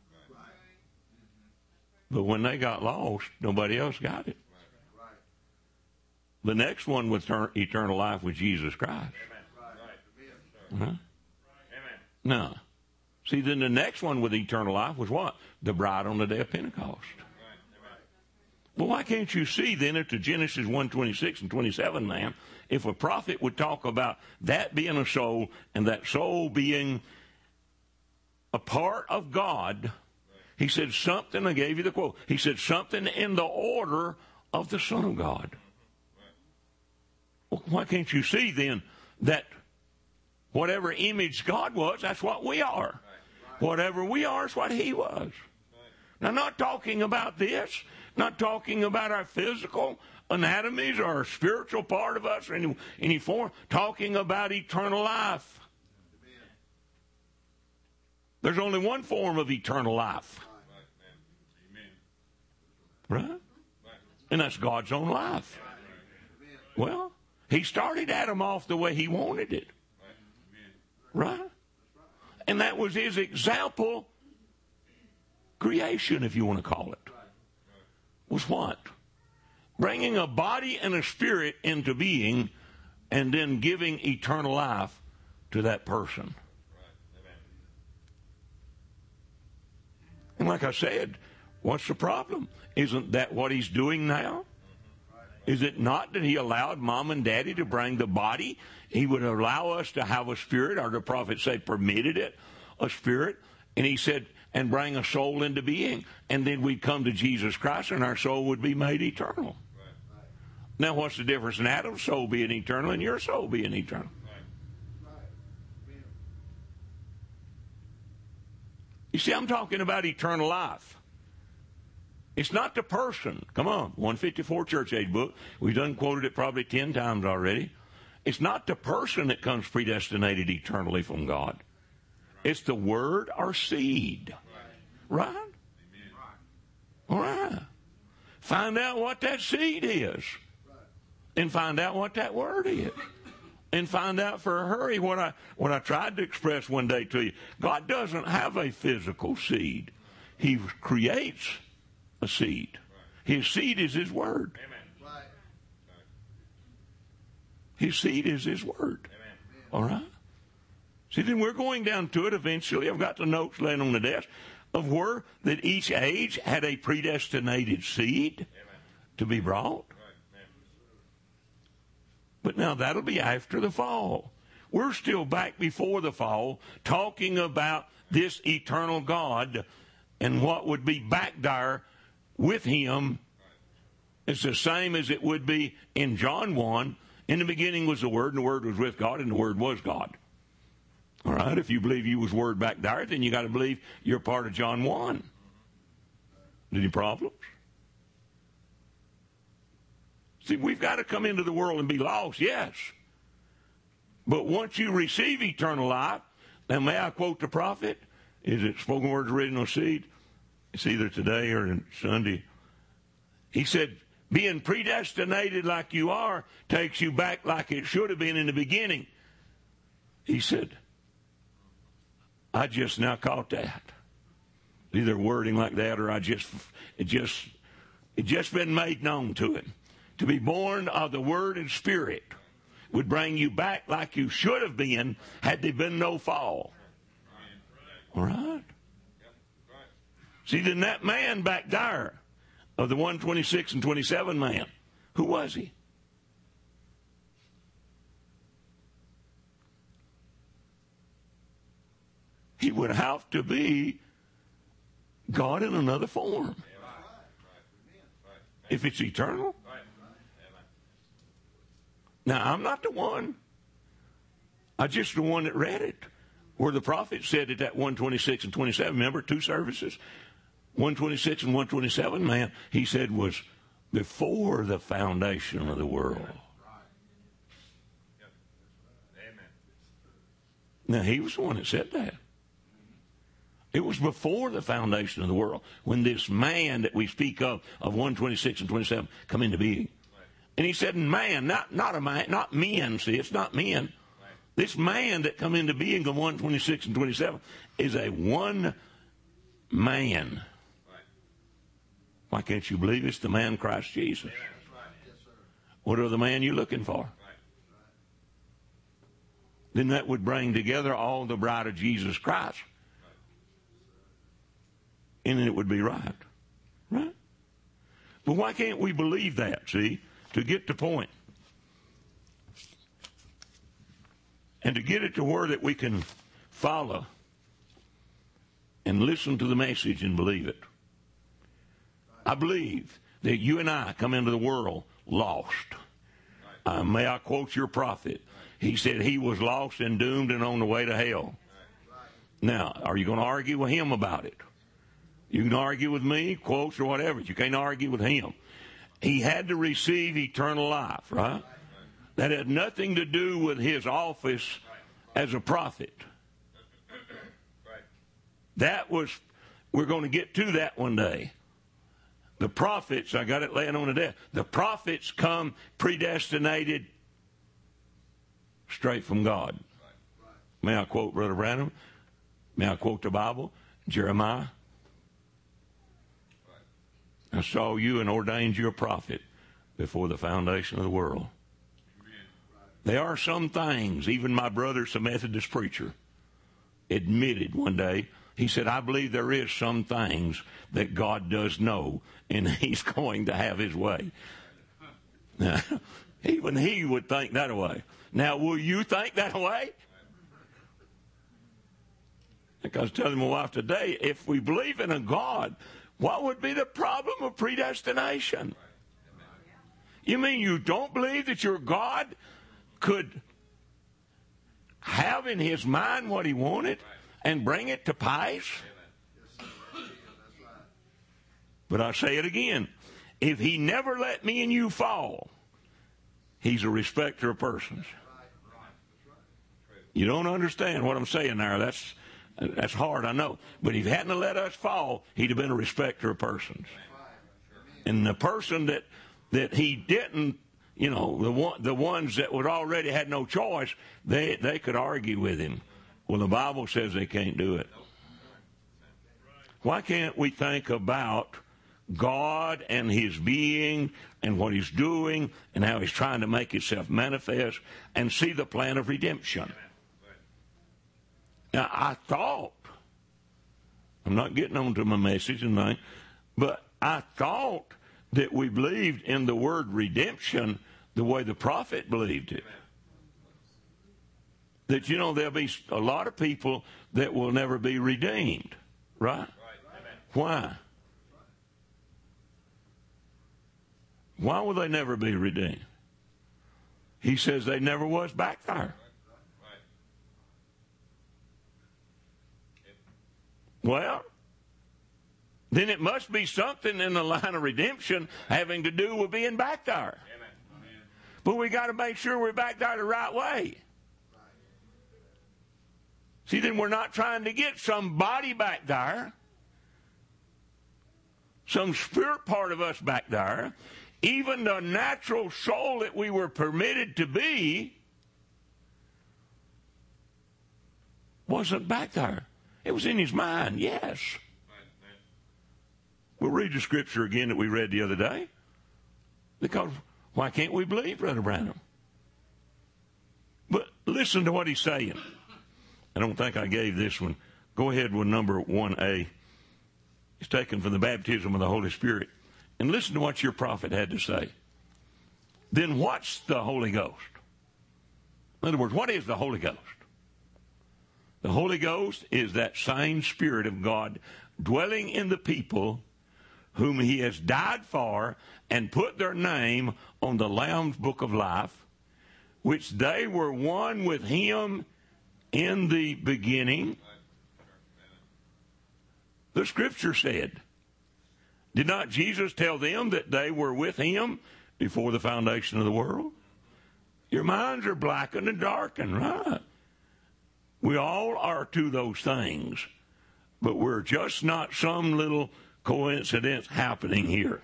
But when they got lost, nobody else got it. The next one with eternal life was Jesus Christ. Uh-huh. No. See, then the next one with eternal life was what? The bride on the day of Pentecost. Well, why can't you see then at the Genesis 1:26 and 27, man, if a prophet would talk about that being a soul and that soul being a part of God, he said something, I gave you the quote, he said something in the order of the Son of God. Well, why can't you see then that whatever image God was, that's what we are. Whatever we are is what he was. Now, not talking about this, not talking about our physical anatomies or our spiritual part of us or any form, talking about eternal life. There's only one form of eternal life. Right? And that's God's own life. Well, he started Adam off the way he wanted it. Right? And that was his example creation, if you want to call it. Was what? Bringing a body and a spirit into being and then giving eternal life to that person. And like I said, what's the problem? Isn't that what he's doing now? Is it not that he allowed mom and daddy to bring the body? He would allow us to have a spirit, or the prophet said permitted it, a spirit. And he said, and bring a soul into being. And then we'd come to Jesus Christ and our soul would be made eternal. Right. Now what's the difference in Adam's soul being eternal and your soul being eternal? Right. You see, I'm talking about eternal life. It's not the person. Come on, 154 Church Age book. We've done quoted it probably 10 times already. It's not the person that comes predestinated eternally from God. It's the word or seed. Right? All right. Find out what that seed is. And find out what that word is. And find out for a hurry what I tried to express one day to you. God doesn't have a physical seed. He creates a seed. His seed is his word. His seed is his word. All right? See, then we're going down to it eventually. I've got the notes laying on the desk of where that each age had a predestinated seed to be brought. But now that'll be after the fall. We're still back before the fall talking about this eternal God and what would be back there with him. It's the same as it would be in John 1. In the beginning was the Word, and the Word was with God, and the Word was God. All right, if you believe you was Word back there, then you got to believe you're part of John 1. Any problems? See, we've got to come into the world and be lost, yes. But once you receive eternal life, now may I quote the prophet? Is it Spoken Word's Original Seed? It's either today or Sunday. He said, being predestinated like you are takes you back like it should have been in the beginning. He said, I just now caught that. Either wording like that or it just been made known to him. To be born of the Word and Spirit would bring you back like you should have been had there been no fall. All right? See, then that man back there of the 126 and 27 man, who was he? He would have to be God in another form. If it's eternal. Now, I'm not the one. I'm just the one that read it. Where the prophet said it at 126 and 27. Remember, 2 services? 126 and 127, man, he said was before the foundation of the world. Now, he was the one that said that. It was before the foundation of the world when this man that we speak of 126 and 27, come into being. And he said, man, not a man, not men, see, it's not men. This man that come into being of 126 and 27 is a one man. Why can't you believe it's the man Christ Jesus? What other man you looking for? Then that would bring together all the bride of Jesus Christ. And it would be right. Right? But why can't we believe that, see? To get the point. And to get it to where that we can follow and listen to the message and believe it. I believe that you and I come into the world lost. May I quote your prophet? He said he was lost and doomed and on the way to hell. Now, are you going to argue with him about it? You can argue with me, quotes or whatever. You can't argue with him. He had to receive eternal life, right? That had nothing to do with his office as a prophet. That was, we're going to get to that one day. The prophets, I got it laying on the desk. The prophets come predestinated straight from God. May I quote Brother Branham? May I quote the Bible? Jeremiah. I saw you and ordained you a prophet before the foundation of the world. There are some things, even my brother's a Methodist preacher, admitted one day. He said, I believe there is some things that God does know, and he's going to have his way. Now, even he would think that way. Now, will you think that way? Like I was telling my wife today, if we believe in a God, what would be the problem of predestination? You mean you don't believe that your God could have in his mind what he wanted and bring it to pass? But I say it again. If he never let me and you fall, he's a respecter of persons. You don't understand what I'm saying there. That's hard, I know. But if he hadn't let us fall, he'd have been a respecter of persons. And the person that he didn't, you know, the ones that would already had no choice, they could argue with him. Well, the Bible says they can't do it. Why can't we think about God and his being and what he's doing and how he's trying to make himself manifest and see the plan of redemption? Now, I thought, I'm not getting on to my message tonight, but I thought that we believed in the word redemption the way the prophet believed it. That, you know, there'll be a lot of people that will never be redeemed, right? Why? Why will they never be redeemed? He says they never was back there. Well, then it must be something in the line of redemption having to do with being back there. But we got to make sure we're back there the right way. See, then we're not trying to get somebody back there, some spirit part of us back there. Even the natural soul that we were permitted to be wasn't back there. It was in his mind, yes. We'll read the scripture again that we read the other day. Because why can't we believe Brother Branham? But listen to what he's saying. I don't think I gave this one. Go ahead with number 1A. It's taken from the baptism of the Holy Spirit. And listen to what your prophet had to say. Then what's the Holy Ghost? In other words, what is the Holy Ghost? The Holy Ghost is that same Spirit of God dwelling in the people whom he has died for, and put their name on the Lamb's book of life, which they were one with him in the beginning. The scripture said, did not Jesus tell them that they were with him before the foundation of the world? Your minds are blackened and darkened, right? We all are to those things, but we're just not some little coincidence happening here.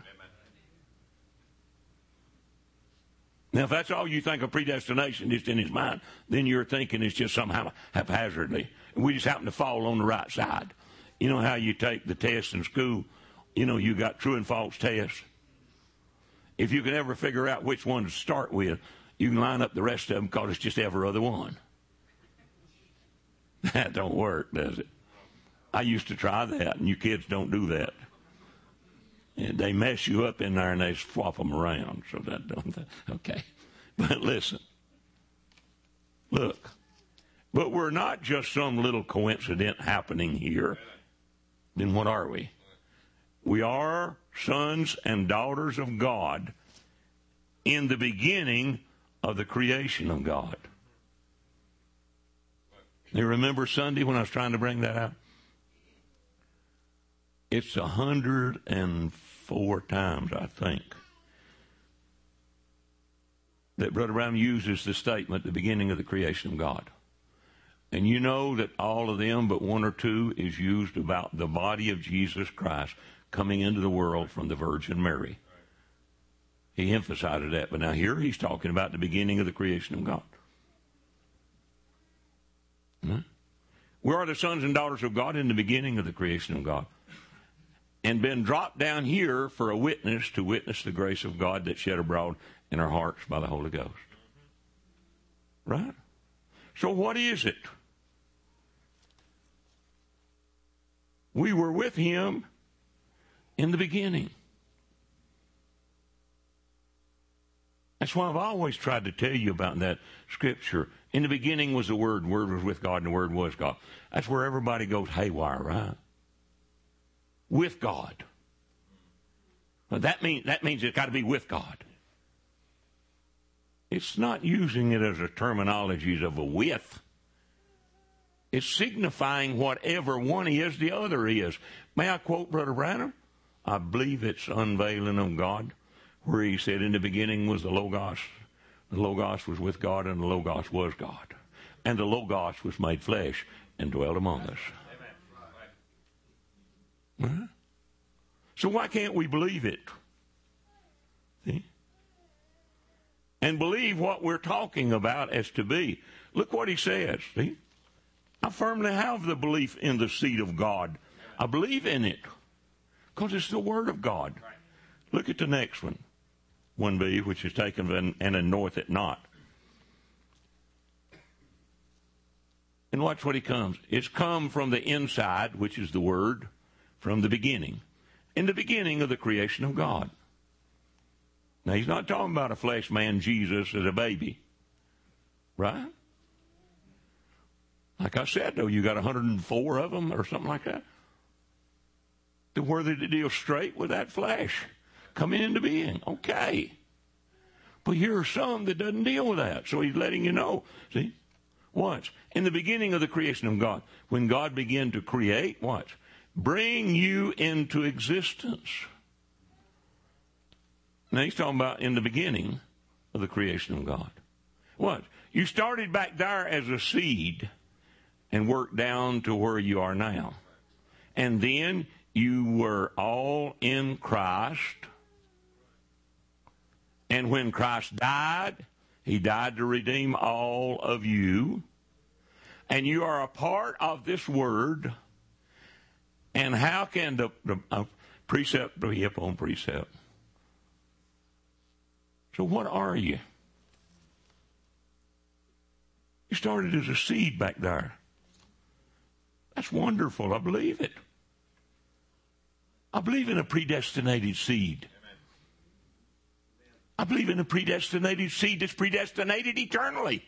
Now, if that's all you think of predestination, just in his mind, then you're thinking it's just somehow haphazardly. We just happen to fall on the right side. You know how you take the test in school? You know, you got true and false tests. If you can ever figure out which one to start with, you can line up the rest of them because it's just every other one. That don't work, does it? I used to try that, and you kids don't do that. And they mess you up in there and they swap them around. So that don't. Okay. But listen. Look. But we're not just some little coincidence happening here. Then what are we? We are sons and daughters of God in the beginning of the creation of God. You remember Sunday when I was trying to bring that out? It's 104 times, I think, that Brother Brown uses the statement, the beginning of the creation of God. And you know that all of them, but one or two, is used about the body of Jesus Christ coming into the world from the Virgin Mary. He emphasized that, but now here he's talking about the beginning of the creation of God. We are the sons and daughters of God in the beginning of the creation of God, and been dropped down here for a witness to witness the grace of God that's shed abroad in our hearts by the Holy Ghost. Right? So what is it? We were with him in the beginning. That's why I've always tried to tell you about that scripture. In the beginning was the Word was with God, and the Word was God. That's where everybody goes haywire, right? With God. Well, that means it's got to be with God. It's not using it as a terminology of a with. It's signifying whatever one is, the other is. May I quote Brother Branham? I believe it's Unveiling of God, where he said, in the beginning was the Logos. The Logos was with God, and the Logos was God. And the Logos was made flesh and dwelt among us. Right? So why can't we believe it? See? And believe what we're talking about as to be. Look what he says. See? I firmly have the belief in the seed of God. I believe in it because it's the Word of God. Look at the next one. 1b, which is taken and annoyeth it not. And watch what he comes. It's come from the inside, which is the Word, from the beginning. In the beginning of the creation of God. Now, he's not talking about a flesh man, Jesus, as a baby. Right? Like I said, though, you got 104 of them or something like that. To where they deal straight with that flesh coming into being. Okay. But here are some that doesn't deal with that. So he's letting you know. See? Watch. In the beginning of the creation of God, when God began to create, watch, bring you into existence. Now he's talking about in the beginning of the creation of God. What? You started back there as a seed and worked down to where you are now. And then you were all in Christ. And when Christ died, he died to redeem all of you. And you are a part of this Word. And how can the precept be upon precept? So what are you? You started as a seed back there. That's wonderful. I believe it. I believe in a predestinated seed. I believe in a predestinated seed that's predestinated eternally.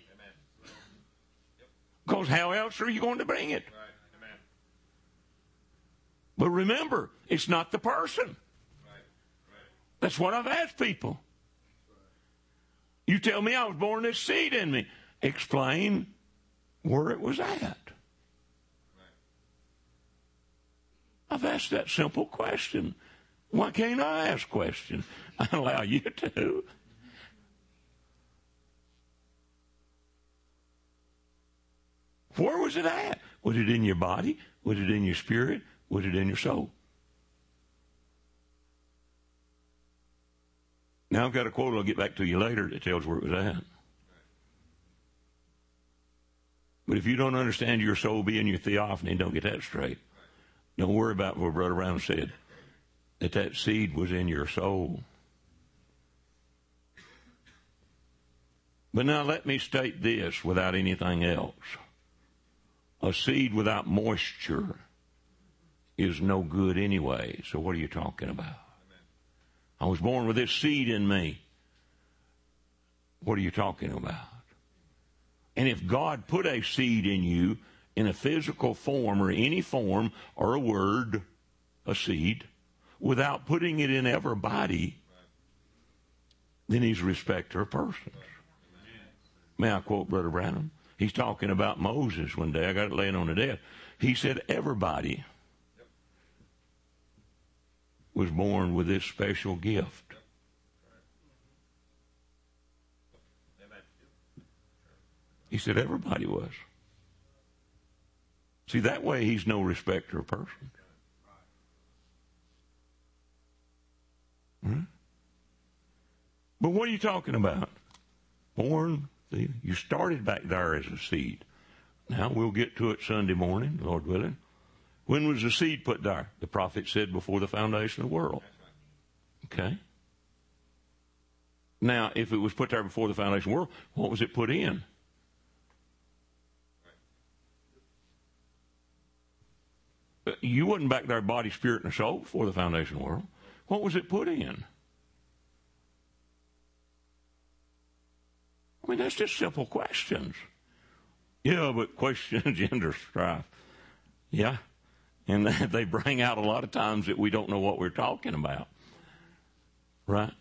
Because how else are you going to bring it? But remember, it's not the person. That's what I've asked people. You tell me I was born this seed in me. Explain where it was at. I've asked that simple question. Why can't I ask questions? I allow you to. Where was it at? Was it in your body? Was it in your spirit? Was it in your soul? Now I've got a quote I'll get back to you later that tells where it was at. But if you don't understand your soul being your theophany, don't get that straight. Don't worry about what Brother Brown said, that seed was in your soul. But now let me state this without anything else. A seed without moisture is no good anyway. So what are you talking about? I was born with this seed in me. What are you talking about? And if God put a seed in you in a physical form or any form or a word, a seed, without putting it in everybody, then he's a respecter of persons. May I quote Brother Branham? He's talking about Moses one day. I got it laying on the desk. He said everybody was born with this special gift. He said everybody was. See, that way he's no respecter of persons. Hmm? But what are you talking about? Born, you started back there as a seed. Now we'll get to it Sunday morning, Lord willing. When was the seed put there? The prophet said before the foundation of the world. Okay. Now, if it was put there before the foundation of the world, what was it put in? You wasn't back there body, spirit, and soul before the foundation of the world. What was it put in? I mean, that's just simple questions. Yeah, but question gender strife. Yeah. And they bring out a lot of times that we don't know what we're talking about. Right?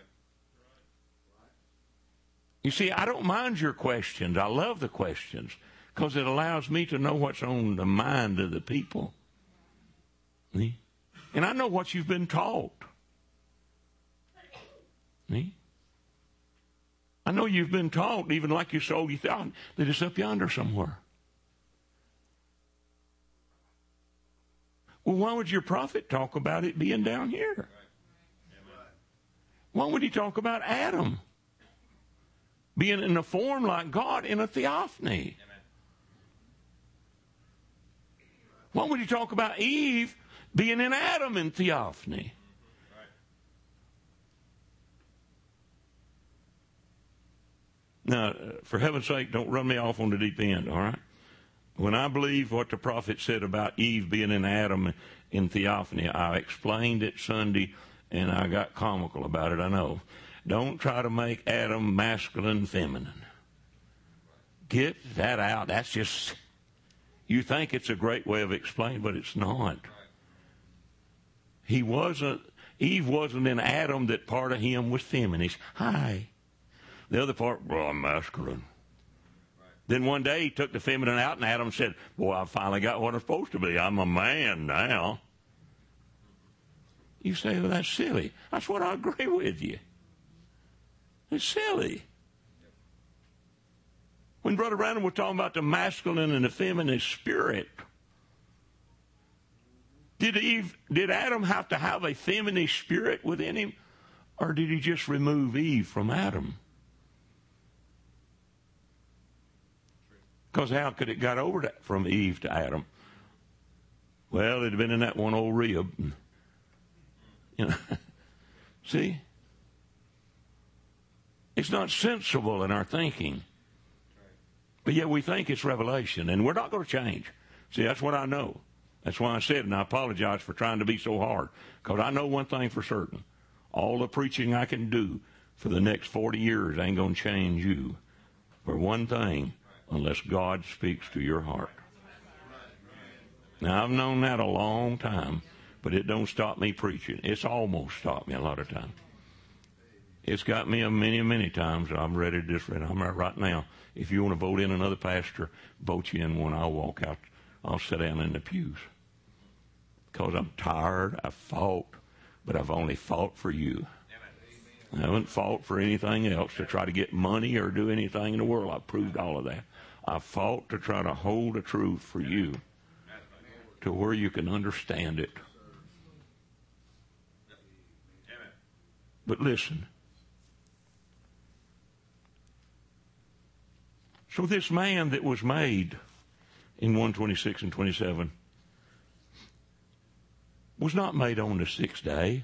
You see, I don't mind your questions. I love the questions because it allows me to know what's on the mind of the people. See? And I know what you've been taught. See? I know you've been taught, even like your soul, you thought that it's up yonder somewhere. Well, why would your prophet talk about it being down here? Why would he talk about Adam being in a form like God in a theophany? Why would he talk about Eve being in Adam in theophany? Now, for heaven's sake, don't run me off on the deep end, all right? When I believe what the prophet said about Eve being in Adam in theophany, I explained it Sunday, and I got comical about it, I know. Don't try to make Adam masculine and feminine. Get that out. That's just, you think it's a great way of explaining, but it's not. Eve wasn't in Adam that part of him was feminine. Hi. The other part, well, I'm masculine. Then one day he took the feminine out, and Adam said, boy, I finally got what I'm supposed to be. I'm a man now. You say, well, that's silly. That's what I agree with you. It's silly. When Brother Branham was talking about the masculine and the feminine spirit, did Adam have to have a feminine spirit within him, or did he just remove Eve from Adam? Because how could it got over that from Eve to Adam? Well, it'd have been in that one old rib. You know, see? It's not sensible in our thinking. But yet we think it's revelation, and we're not going to change. See, that's what I know. That's why I said, and I apologize for trying to be so hard, because I know one thing for certain. All the preaching I can do for the next 40 years ain't going to change you for one thing, unless God speaks to your heart. Now, I've known that a long time, But it don't stop me preaching. It's almost stopped me a lot of times. It's got me many, many times. I'm ready to just read. I'm right now. If you want to vote in another pastor, vote you in one. I'll walk out. I'll sit down in the pews. Because I'm tired. I've fought, but I've only fought for you. I haven't fought for anything else to try to get money or do anything in the world. I've proved all of that. I fought to try to hold the truth for you to where you can understand it. But listen. So this man that was made in 126 and 27 was not made on the sixth day.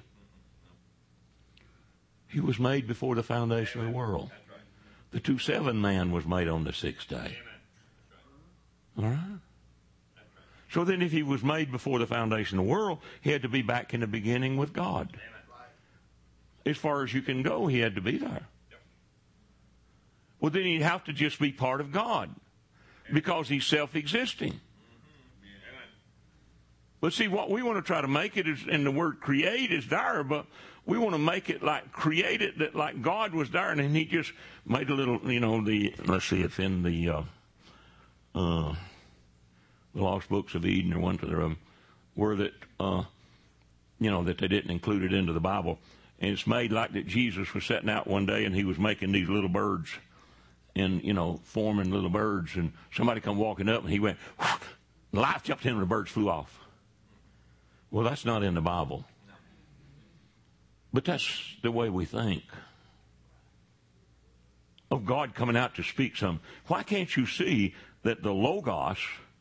He was made before the foundation of the world. The 2:7 man was made on the sixth day. All right? So then if he was made before the foundation of the world, he had to be back in the beginning with God. As far as you can go, he had to be there. Well, then he'd have to just be part of God because he's self-existing. But see, what we want to try to make it is, and the word create is there, but we want to make it like, create it that like God was there, and then he just made a little, let's see, it's in the Lost Books of Eden, or one to the where that, that they didn't include it into the Bible. And it's made like that Jesus was setting out one day and he was making these little birds and, forming little birds. And somebody come walking up and he went, life jumped in and the birds flew off. Well, that's not in the Bible. But that's the way we think of God coming out to speak something. Why can't you see that the Logos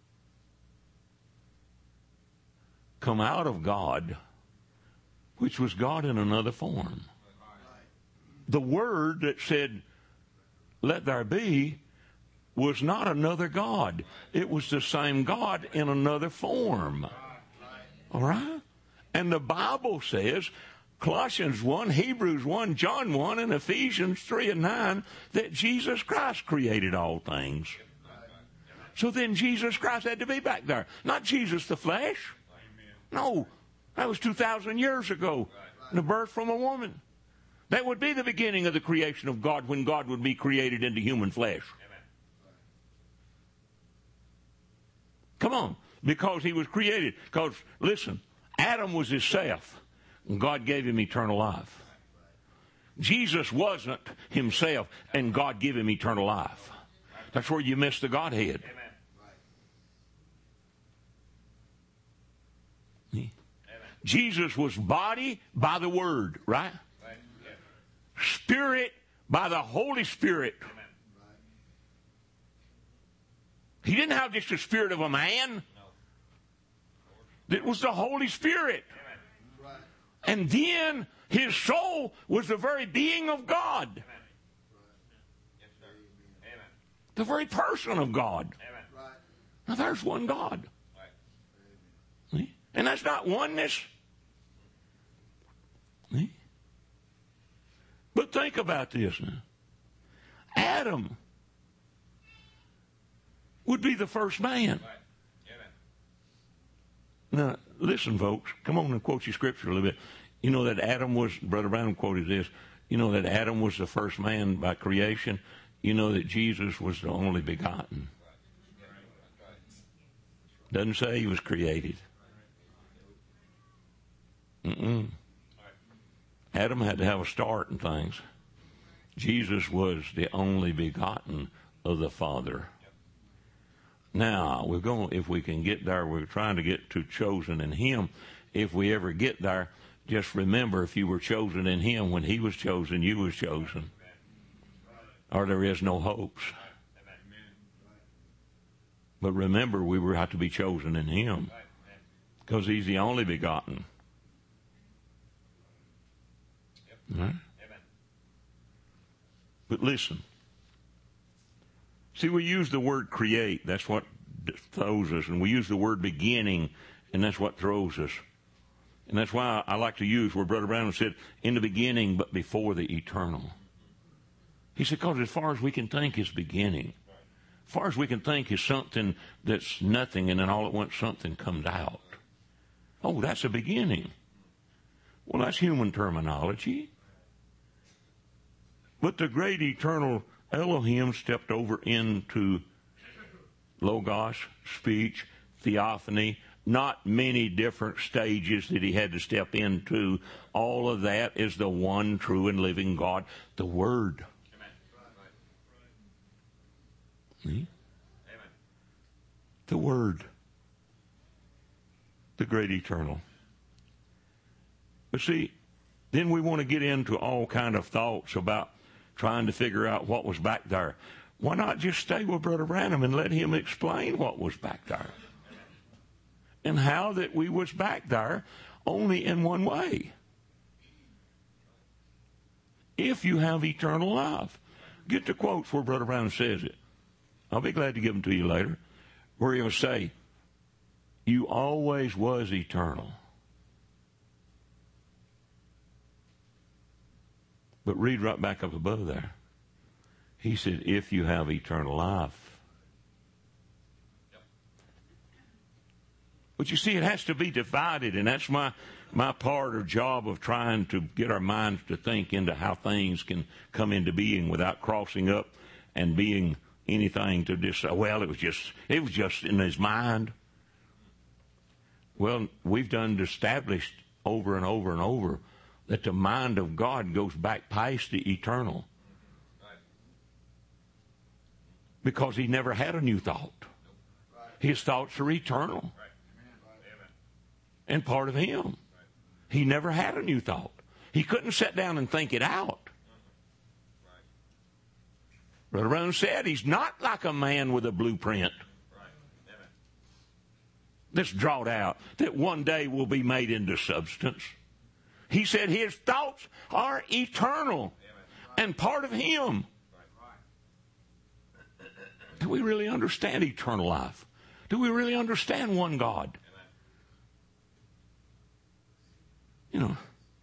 come out of God, which was God in another form? The Word that said, let there be, was not another God. It was the same God in another form. All right? And the Bible says, Colossians 1, Hebrews 1, John 1, and Ephesians 3 and 9, that Jesus Christ created all things. So then Jesus Christ had to be back there. Not Jesus the flesh. No, that was 2,000 years ago. The birth from a woman. That would be the beginning of the creation of God, when God would be created into human flesh. Come on. Because he was created. Because, listen, Adam was himself, and God gave him eternal life. Jesus wasn't himself, and God gave him eternal life. That's where you miss the Godhead. Jesus was body by the Word, right? Spirit by the Holy Spirit. He didn't have just the spirit of a man. It was the Holy Spirit. And then his soul was the very being of God. The very person of God. Now there's one God. And that's not oneness. But think about this now. Adam would be the first man. Now, listen, folks. Come on and quote your scripture a little bit. You know that Adam was, Brother Branham quoted this, you know that Adam was the first man by creation. You know that Jesus was the only begotten. Doesn't say he was created. Adam had to have a start in things. Jesus was the only begotten of the Father. Now, if we can get there, we're trying to get to chosen in him. If we ever get there, just remember, if you were chosen in him, when he was chosen, you was chosen. Or there is no hopes. But remember, we were have to be chosen in him, because he's the only begotten. Right? But listen. See, we use the word create. That's what throws us. And we use the word beginning, and that's what throws us. And that's why I like to use where Brother Branham said, in the beginning, but before the eternal. He said, because as far as we can think is beginning. As far as we can think is something that's nothing, and then all at once something comes out. Oh, that's a beginning. Well, that's human terminology. But the great eternal Elohim stepped over into Logos, speech, theophany, not many different stages that he had to step into. All of that is the one true and living God, the Word. See? The Word. The great eternal. But see, then we want to get into all kind of thoughts about trying to figure out what was back there. Why not just stay with Brother Branham and let him explain what was back there? And how that we was back there only in one way. If you have eternal life. Get the quotes where Brother Branham says it. I'll be glad to give them to you later. Where he'll say, you always was eternal. But read right back up above there. He said, if you have eternal life. But you see, it has to be divided, and that's my part or job of trying to get our minds to think into how things can come into being without crossing up and being anything to just say, well, it was just in his mind. Well, we've done established over and over and over that the mind of God goes back past the eternal. Because he never had a new thought. His thoughts are eternal. And part of him. He never had a new thought. He couldn't sit down and think it out. Brother Branham said he's not like a man with a blueprint that's drawn out, that one day will be made into substance. He said his thoughts are eternal and part of him. Do we really understand eternal life? Do we really understand one God? You know.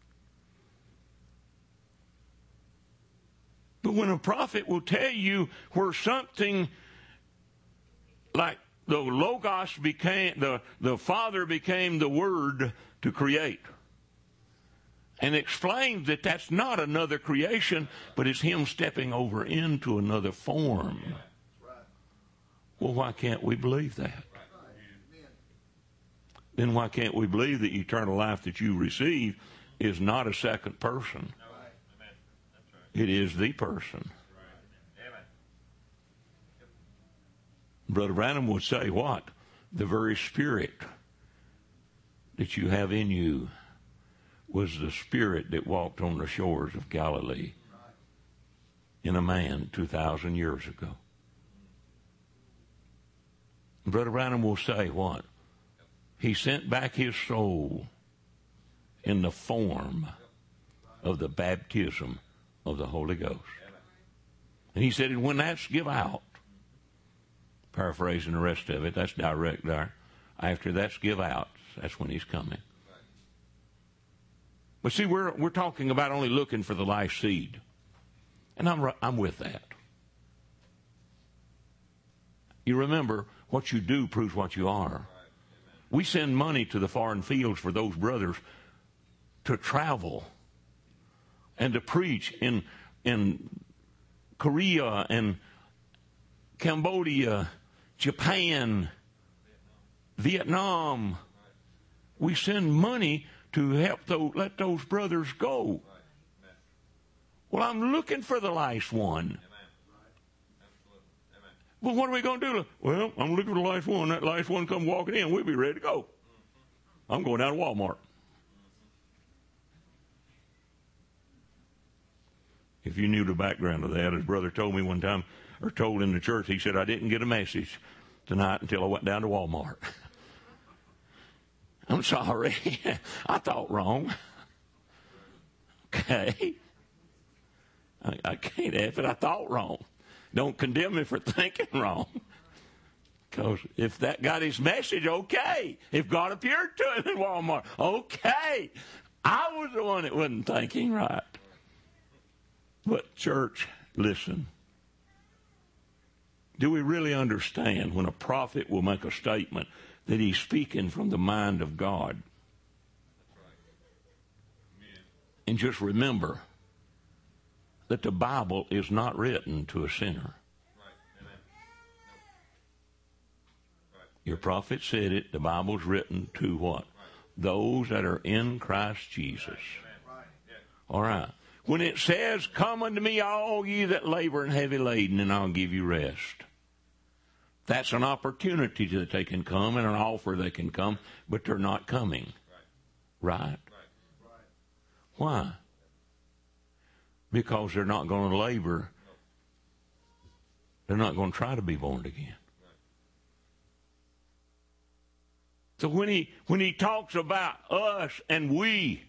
But when a prophet will tell you where something like the Logos became, the Father became the Word to create, and explains that that's not another creation, but it's him stepping over into another form. Well, why can't we believe that? Then why can't we believe the eternal life that you receive is not a second person? It is the person. Brother Branham would say what? The very Spirit that you have in you was the Spirit that walked on the shores of Galilee in a man 2,000 years ago. Brother Branham will say what? He sent back his soul in the form of the baptism of the Holy Ghost. And he said, and when that's give out, paraphrasing the rest of it, that's direct there. After that's give out, that's when he's coming. But see, we're talking about only looking for the last seed. And I'm with that. You remember, what you do proves what you are. We send money to the foreign fields for those brothers to travel and to preach in Korea and Cambodia, Japan, Vietnam. We send money to help let those brothers go. Well, I'm looking for the last one. Well, what are we going to do? Well, I'm looking for the last one. That last one come walking in. We'll be ready to go. I'm going down to Walmart. If you knew the background of that, his brother told me one time, or told in the church, he said, I didn't get a message tonight until I went down to Walmart. I'm sorry. I thought wrong. Okay. I can't help it. I thought wrong. Don't condemn me for thinking wrong. Because if that got his message, okay. If God appeared to him in Walmart, okay. I was the one that wasn't thinking right. But church, listen. Do we really understand when a prophet will make a statement that he's speaking from the mind of God? And just remember that the Bible is not written to a sinner. Your prophet said it. The Bible's written to what? Those that are in Christ Jesus. All right. When it says, come unto me, all ye that labor and heavy laden, and I'll give you rest. That's an opportunity that they can come and an offer they can come, but they're not coming. Right? Why? Because they're not going to labor. They're not going to try to be born again. So when he talks about us and we,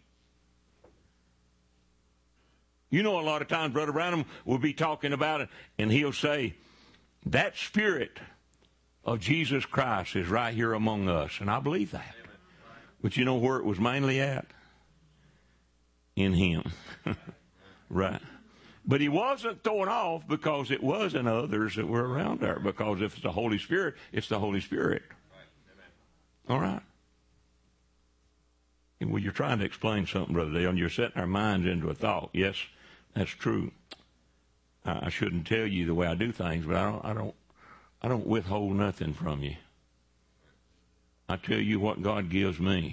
you know, a lot of times Brother Branham will be talking about it, and he'll say, that Spirit of Jesus Christ is right here among us. And I believe that. But you know where it was mainly at? In him. Right. But he wasn't thrown off because it wasn't others that were around there. Because if it's the Holy Spirit, it's the Holy Spirit. All right. And when you're trying to explain something, Brother Dale, and you're setting our minds into a thought, yes, that's true. I shouldn't tell you the way I do things, but I don't withhold nothing from you. I tell you what God gives me,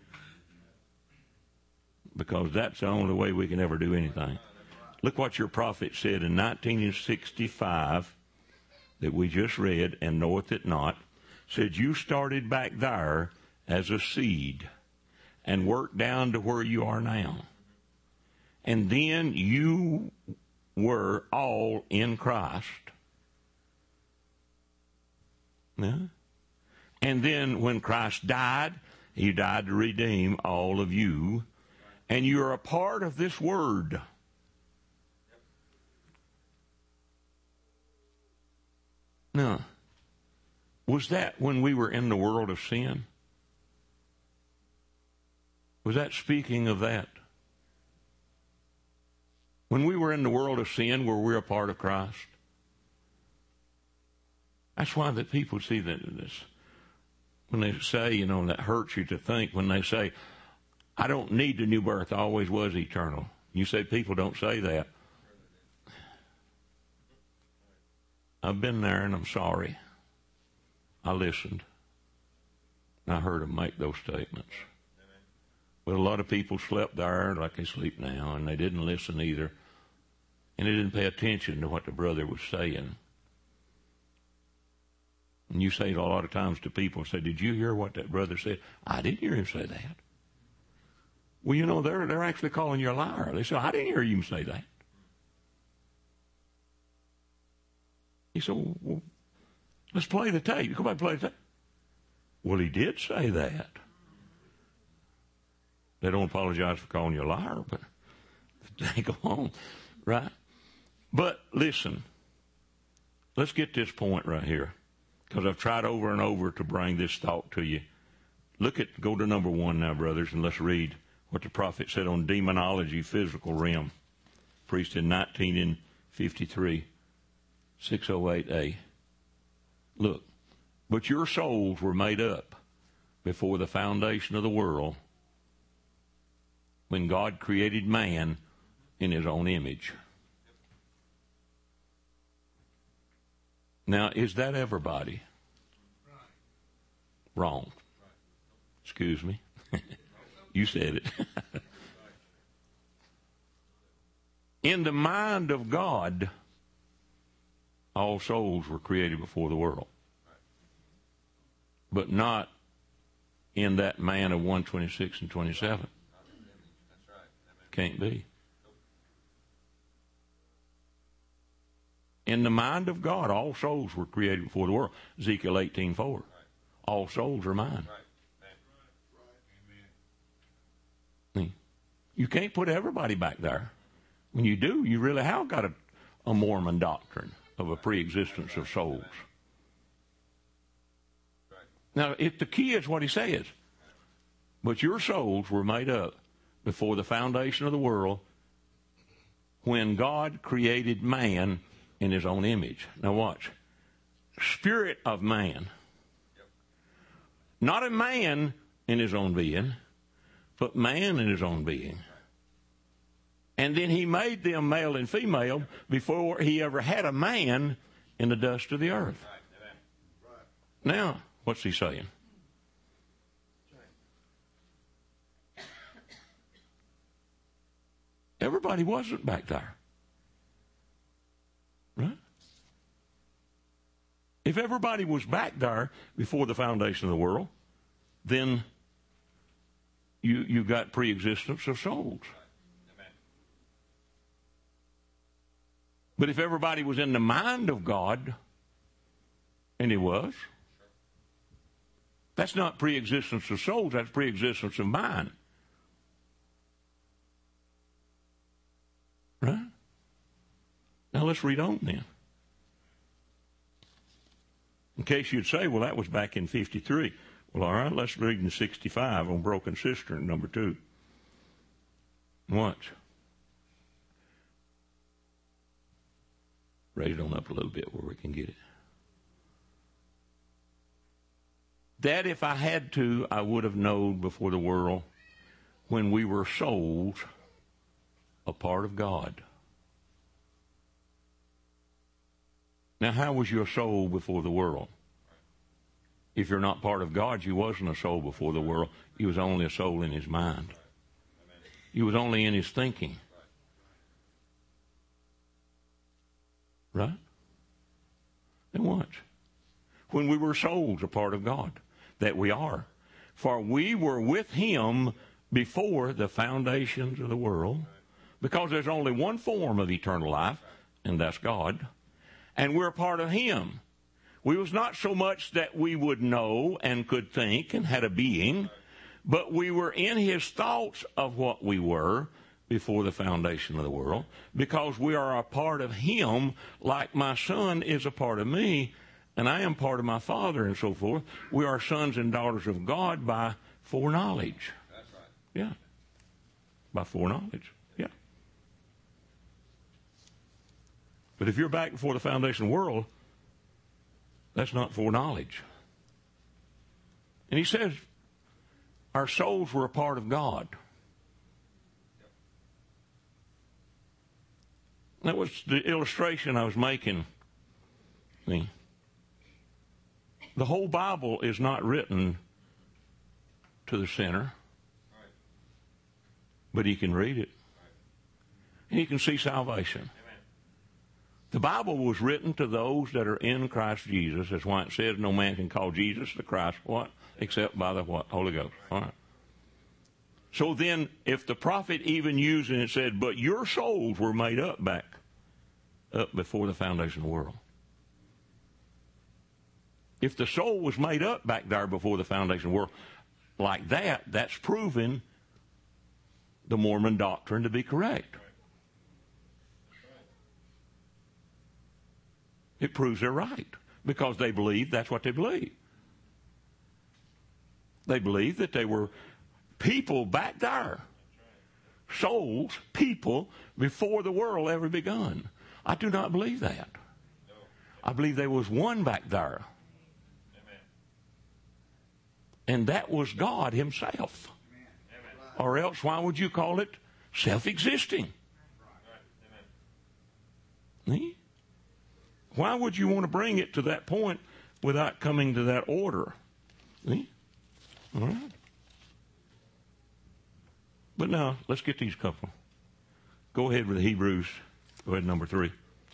because that's the only way we can ever do anything. Look what your prophet said in 1965 that we just read, and knoweth it not. Said you started back there as a seed and worked down to where you are now. And then you were all in Christ. Yeah. And then when Christ died, he died to redeem all of you. And you're a part of this word. Now, was that when we were in the world of sin? Was that speaking of that? When we were in the world of sin, were we a part of Christ? That's why the people see that this, when they say, you know, that hurts you to think, when they say, I don't need the new birth, I always was eternal. You say people don't say that. I've been there and I'm sorry. I listened. I heard them make those statements. Well, a lot of people slept there like they sleep now, and they didn't listen either. And they didn't pay attention to what the brother was saying. And you say it a lot of times to people, say, did you hear what that brother said? I didn't hear him say that. Well, you know, they're actually calling you a liar. They say, I didn't hear you say that. He said, well, let's play the tape. Come on, play the tape. Well, he did say that. They don't apologize for calling you a liar, but they go on, right? But listen, let's get this point right here, because I've tried over and over to bring this thought to you. Go to number 1 now, brothers, and let's read what the prophet said on demonology, physical realm, preached in 1953, 608a. Look, but your souls were made up before the foundation of the world, when God created man in his own image. Now, is that everybody? Wrong. Excuse me. You said it. In the mind of God, all souls were created before the world. But not in that man of 126 and 27. Can't be. In the mind of God, all souls were created before the world. Ezekiel 18:4. All souls are mine. You can't put everybody back there. When you do, you really have got a Mormon doctrine of a pre-existence of souls. Now, the key is what he says. But your souls were made up before the foundation of the world, when God created man in his own image. Now watch. Spirit of man. Not a man in his own being, but man in his own being. And then he made them male and female before he ever had a man in the dust of the earth. Now, what's he saying? Everybody wasn't back there. Right? If everybody was back there before the foundation of the world, then you got pre-existence of souls. But if everybody was in the mind of God, and he was, that's not pre-existence of souls, that's pre-existence of mind. Right? Now let's read on then. In case you'd say, well, that was back in 53. Well, all right, let's read in 65 on broken cistern, number 2. Watch. Raise it on up a little bit where we can get it. That if I had to, I would have known before the world when we were souls a part of God. Now, how was your soul before the world? If you're not part of God, you wasn't a soul before the world. You was only a soul in his mind. You was only in his thinking. Right? And watch. When we were souls, a part of God, that we are. For we were with him before the foundations of the world, because there's only one form of eternal life, and that's God. And we're a part of him. We was not so much that we would know and could think and had a being, but we were in his thoughts of what we were before the foundation of the world, because we are a part of him, like my son is a part of me, and I am part of my Father, and so forth. We are sons and daughters of God by foreknowledge. That's right. Yeah. By foreknowledge. Yeah. But if you're back before the foundation of the world, that's not foreknowledge. And he says, our souls were a part of God. That was the illustration I was making. See? The whole Bible is not written to the sinner, but he can read it. And he can see salvation. The Bible was written to those that are in Christ Jesus. That's why it says no man can call Jesus the Christ, what? Except by the what? Holy Ghost. All right. So then, if the prophet even used it and said, but your souls were made up before the foundation of the world. If the soul was made up back there before the foundation of the world like that, that's proving the Mormon doctrine to be correct. It proves they're right, because they believe that's what they believe. They believe that they were people back there. Souls, people, before the world ever begun. I do not believe that. I believe there was one back there. And that was God himself. Or else, why would you call it self-existing? See? Why would you want to bring it to that point without coming to that order? See? All right. But now, let's get these couple. Go ahead with Hebrews. Go ahead, number 3.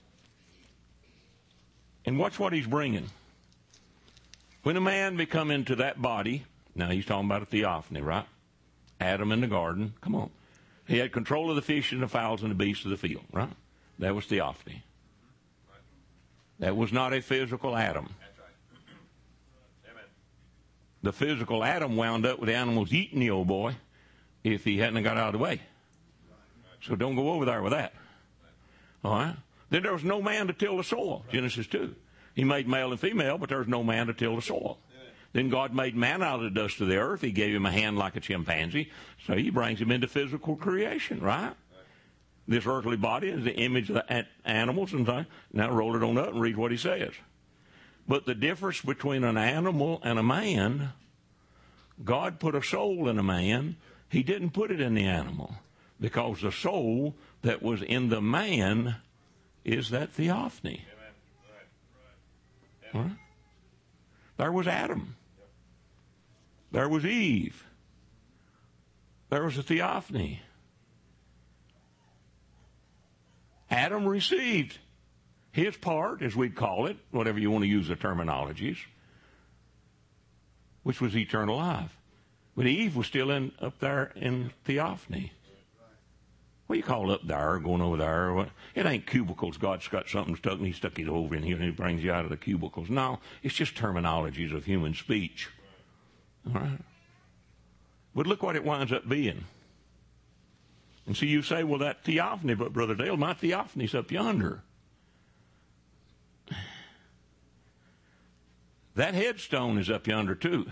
And watch what he's bringing. When a man become into that body, now he's talking about a theophany, right? Adam in the garden, come on. He had control of the fish and the fowls and the beasts of the field, right? That was theophany. That was not a physical Adam. That's right. Amen. The physical Adam wound up with the animals eating the old boy if he hadn't got out of the way. So don't go over there with that. All right? Then there was no man to till the soil, Genesis 2. He made male and female, but there was no man to till the soil. Then God made man out of the dust of the earth. He gave him a hand like a chimpanzee. So he brings him into physical creation, right? This earthly body is the image of the animals and things. Now roll it on up and read what he says. But the difference between an animal and a man, God put a soul in a man. He didn't put it in the animal. because the soul that was in the man is that theophany. All right? There was Adam. There was Eve. There was a theophany. Adam received his part, as we'd call it, whatever you want to use the terminologies, which was eternal life. But Eve was still up there in theophany. What do you call up there, going over there? What? It ain't cubicles. God's got something stuck, and he stuck it over in here, and he brings you out of the cubicles. No, it's just terminologies of human speech. All right? But look what it winds up being. And so you say, well, that theophany, but Brother Dale, my theophany's up yonder. That headstone is up yonder too.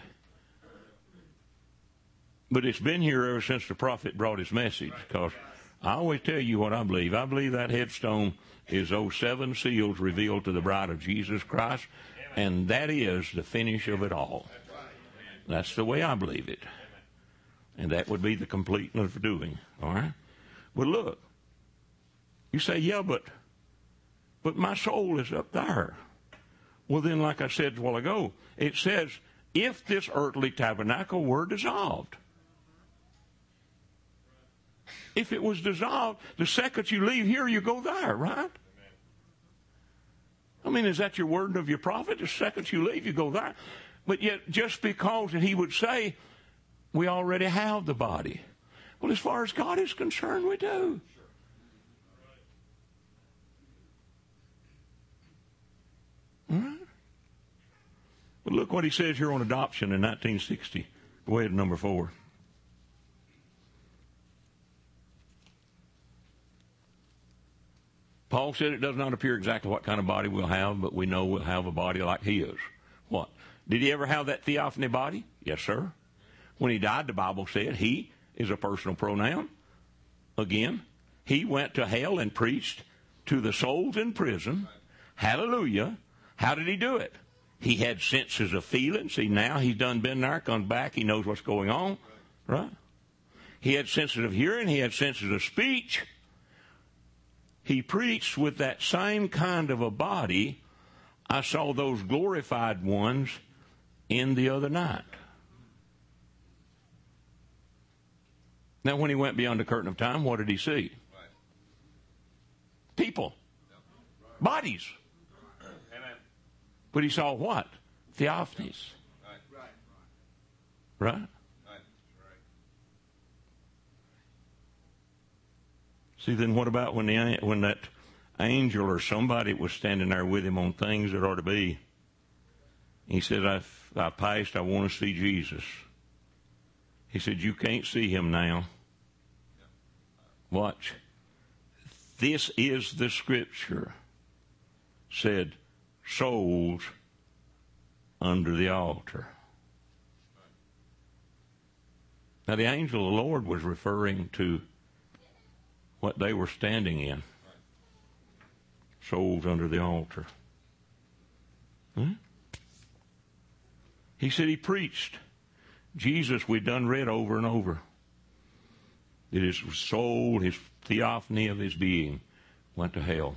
But it's been here ever since the prophet brought his message, because I always tell you what I believe. I believe that headstone is those 7 seals revealed to the bride of Jesus Christ, and that is the finish of it all. That's the way I believe it. And that would be the completeness of doing. All right? But look, you say, yeah, but my soul is up there. Well, then, like I said a while ago, it says, if this earthly tabernacle were dissolved. If it was dissolved, the second you leave here, you go there, right? I mean, is that your word of your prophet? The second you leave, you go there. But yet, just because he would say, we already have the body. Well, as far as God is concerned, we do. All right? But look what he says here on adoption in 1960. Go ahead to number 4. Paul said it does not appear exactly what kind of body we'll have, but we know we'll have a body like his. What? Did he ever have that theophany body? Yes, sir. When he died, the Bible said he is a personal pronoun. Again, he went to hell and preached to the souls in prison. Hallelujah. How did he do it? He had senses of feeling. See, now he's done been there, come back, he knows what's going on. Right? He had senses of hearing. He had senses of speech. He preached with that same kind of a body. I saw those glorified ones in the other night. Now, when he went beyond the curtain of time, what did he see? People. Bodies. But he saw what? Theophanies. Right? See, then what about when that angel or somebody was standing there with him on things that ought to be? He said, I passed, I want to see Jesus. He said, you can't see him now. Watch. This is the scripture. Said, souls under the altar. Now, the angel of the Lord was referring to what they were standing in. Souls under the altar. He said he preached. Jesus, we've done read over and over. That his soul, his theophany of his being, went to hell.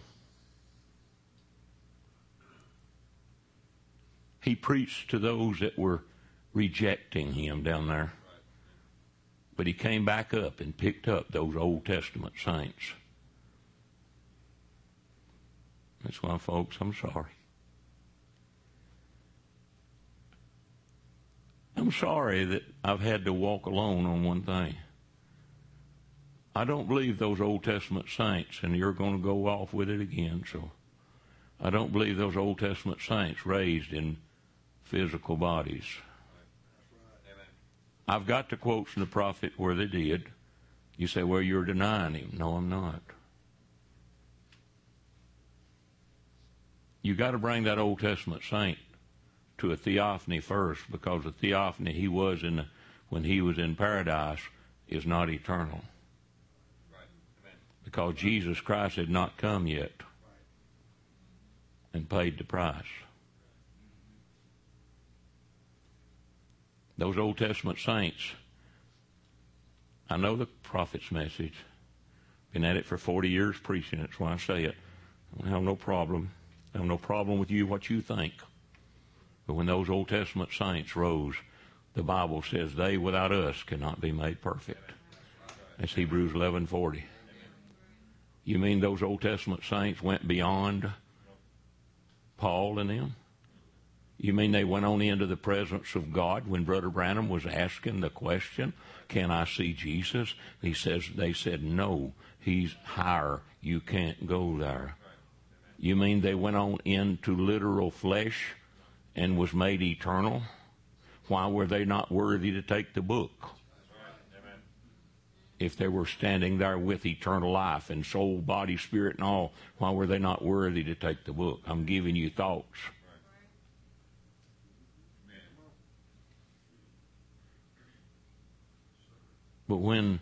He preached to those that were rejecting him down there. But he came back up and picked up those Old Testament saints. That's why, folks, I'm sorry. I'm sorry that I've had to walk alone on one thing. I don't believe those Old Testament saints, and you're going to go off with it again, so I don't believe those Old Testament saints raised in physical bodies. I've got the quotes from the prophet where they did. You say, well, you're denying him. No, I'm not. You got to bring that Old Testament saint to a theophany first, because the theophany he was in when he was in paradise is not eternal. Because Jesus Christ had not come yet and paid the price. Those Old Testament saints, I know the prophet's message. Been at it for 40 years preaching. That's why I say it. I have no problem. I have no problem with you, what you think. But when those Old Testament saints rose, the Bible says they without us cannot be made perfect. That's Hebrews 11:40. You mean those Old Testament saints went beyond Paul and them? You mean they went on into the presence of God when Brother Branham was asking the question, can I see Jesus? They said, no, he's higher. You can't go there. You mean they went on into literal flesh and was made eternal? Why were they not worthy to take the book? If they were standing there with eternal life and soul, body, spirit, and all, why were they not worthy to take the book? I'm giving you thoughts. But when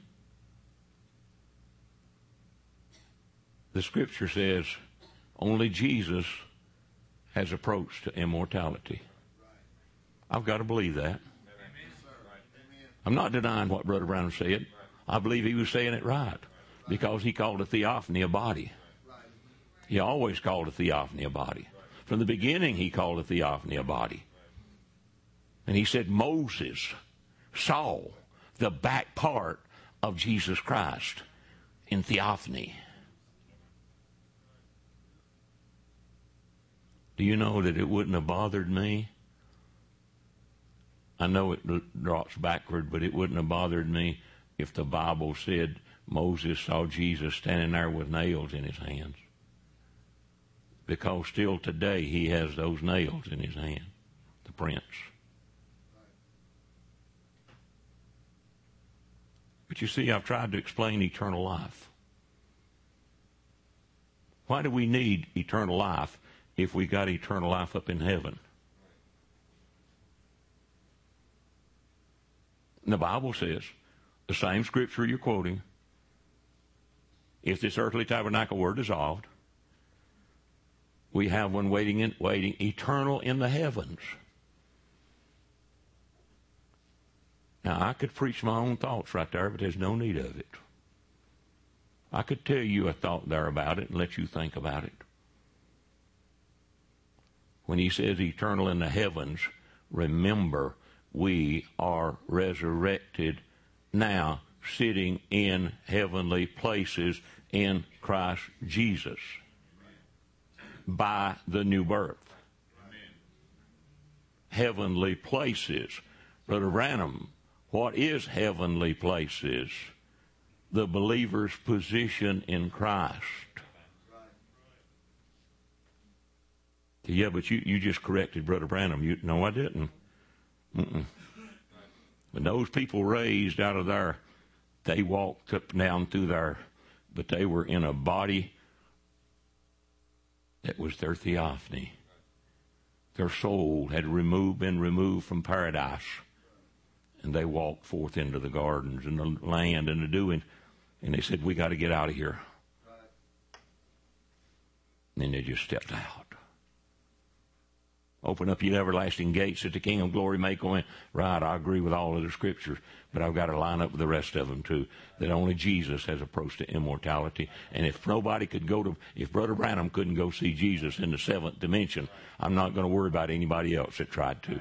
the Scripture says only Jesus has approach to immortality, I've got to believe that. I'm not denying what Brother Brown said. I believe he was saying it right, because he called a theophany a body. He always called a theophany a body. From the beginning, he called a theophany a body. And he said Moses saw the back part of Jesus Christ in theophany. Do you know that it wouldn't have bothered me? I know it drops backward, but it wouldn't have bothered me if the Bible said Moses saw Jesus standing there with nails in his hands. Because still today he has those nails in his hand, the prints. But you see, I've tried to explain eternal life. Why do we need eternal life if we got eternal life up in heaven? And the Bible says, the same scripture you're quoting, if this earthly tabernacle were dissolved, we have one waiting eternal in the heavens. Now, I could preach my own thoughts right there, but there's no need of it. I could tell you a thought there about it and let you think about it. When he says eternal in the heavens, remember, we are resurrected now, sitting in heavenly places in Christ Jesus by the new birth. Heavenly places. Brother Branham, what is heavenly places? The believer's position in Christ. Yeah, but you just corrected Brother Branham. No, I didn't. When those people raised out of there, they walked up and down through there, but they were in a body that was their theophany. Their soul had been removed from paradise, and they walked forth into the gardens and the land and the doing, and they said, we got to get out of here. And then they just stepped out. Open up your everlasting gates that the King of Glory may go in. Right, I agree with all of the scriptures, but I've got to line up with the rest of them too, that only Jesus has approach to immortality. And if Brother Branham couldn't go see Jesus in the seventh dimension, I'm not going to worry about anybody else that tried to.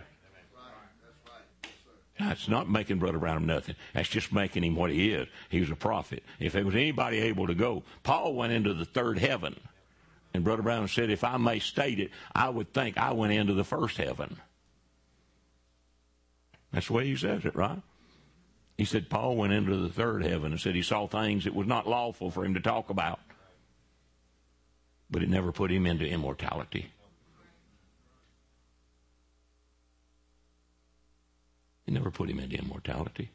That's not making Brother Branham nothing. That's just making him what he is. He was a prophet. If there was anybody able to go, Paul went into the third heaven. And Brother Brown said, if I may state it, I would think I went into the first heaven. That's the way he says it, right? He said Paul went into the third heaven and said he saw things it was not lawful for him to talk about. But it never put him into immortality. It never put him into immortality.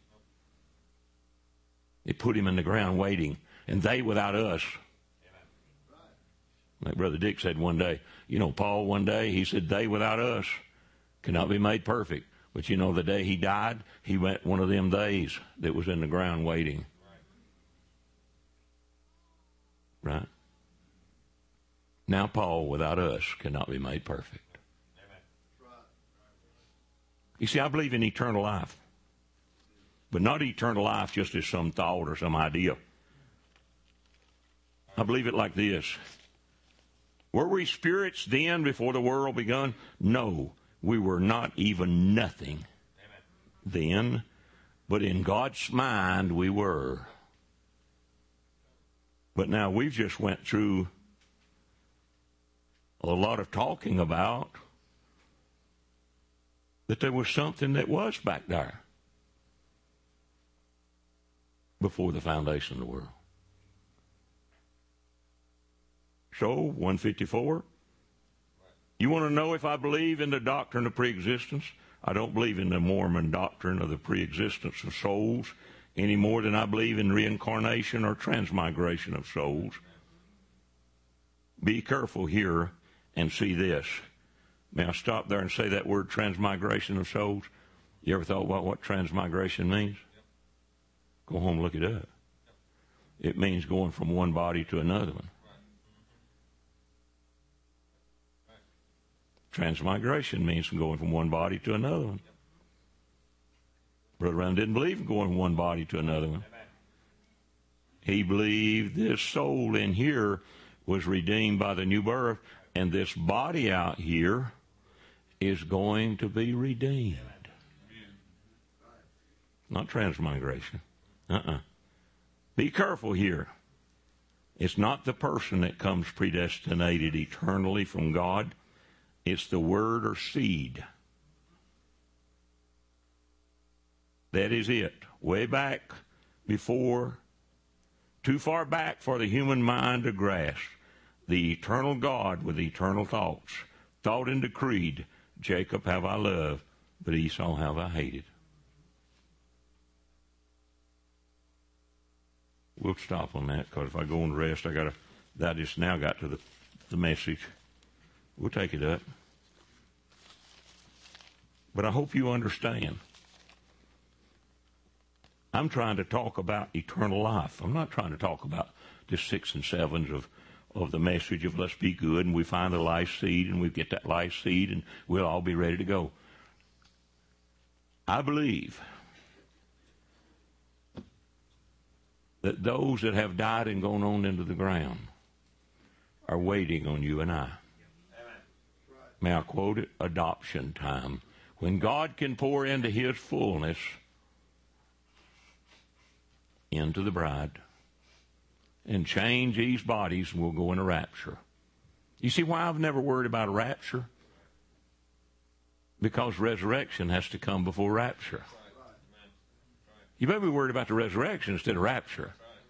It put him in the ground waiting. And they without us. Like Brother Dick said one day, Paul one day, he said, they without us cannot be made perfect. But the day he died, he went one of them days that was in the ground waiting. Right? Now Paul without us cannot be made perfect. You see, I believe in eternal life. But not eternal life just as some thought or some idea. I believe it like this. Were we spirits then before the world begun? No, we were not even nothing then, but in God's mind we were. But now we've just went through a lot of talking about that there was something that was back there before the foundation of the world. So, 154, you want to know if I believe in the doctrine of preexistence? I don't believe in the Mormon doctrine of the preexistence of souls any more than I believe in reincarnation or transmigration of souls. Be careful here and see this. May I stop there and say that word transmigration of souls? You ever thought about what transmigration means? Go home and look it up. It means going from one body to another one. Transmigration means going from one body to another one. Brother Brown didn't believe in going from one body to another one. He believed this soul in here was redeemed by the new birth, and this body out here is going to be redeemed. Not transmigration. Be careful here. It's not the person that comes predestinated eternally from God. It's the word or seed. That is it. Way back before, too far back for the human mind to grasp. The eternal God with eternal thoughts. Thought and decreed, Jacob have I loved, but Esau have I hated. We'll stop on that, because if I go on the rest, I just now got to the message. We'll take it up. But I hope you understand. I'm trying to talk about eternal life. I'm not trying to talk about just 6 and 7s of the message of let's be good and we find the life seed and we get that life seed and we'll all be ready to go. I believe that those that have died and gone on into the ground are waiting on you and I. May I quote it? Adoption time. When God can pour into His fullness into the bride and change these bodies, and we'll go into rapture. You see why I've never worried about a rapture? Because resurrection has to come before rapture. You better be worried about the resurrection instead of rapture.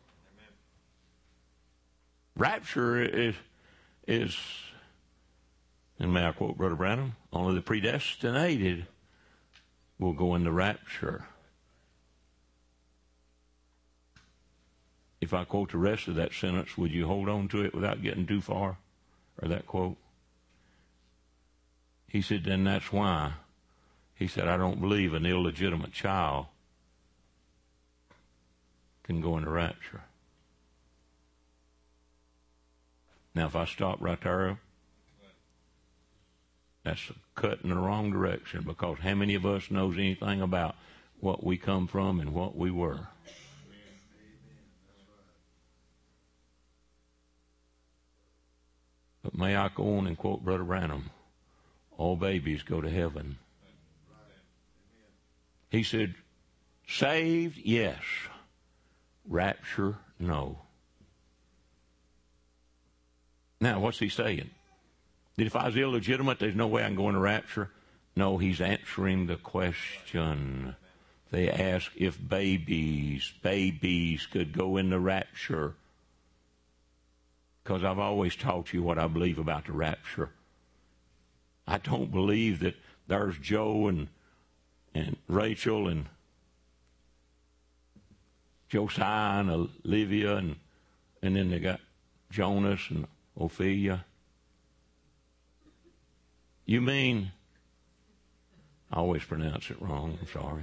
Rapture is, and may I quote Brother Branham, only the predestinated will go into rapture. If I quote the rest of that sentence, would you hold on to it without getting too far? Or that quote? He said, then that's why. He said, I don't believe an illegitimate child can go into rapture. Now, if I stop right there, that's a cut in the wrong direction, because how many of us knows anything about what we come from and what we were? But may I go on and quote Brother Branham, all babies go to heaven. He said, saved, yes. Rapture, no. Now, what's he saying? That if I was illegitimate, there's no way I can go into rapture? No, he's answering the question. They ask if babies could go into rapture. Because I've always taught you what I believe about the rapture. I don't believe that there's Joe and Rachel and Josiah and Olivia and then they got Jonas and Ophelia. You mean, I always pronounce it wrong, I'm sorry.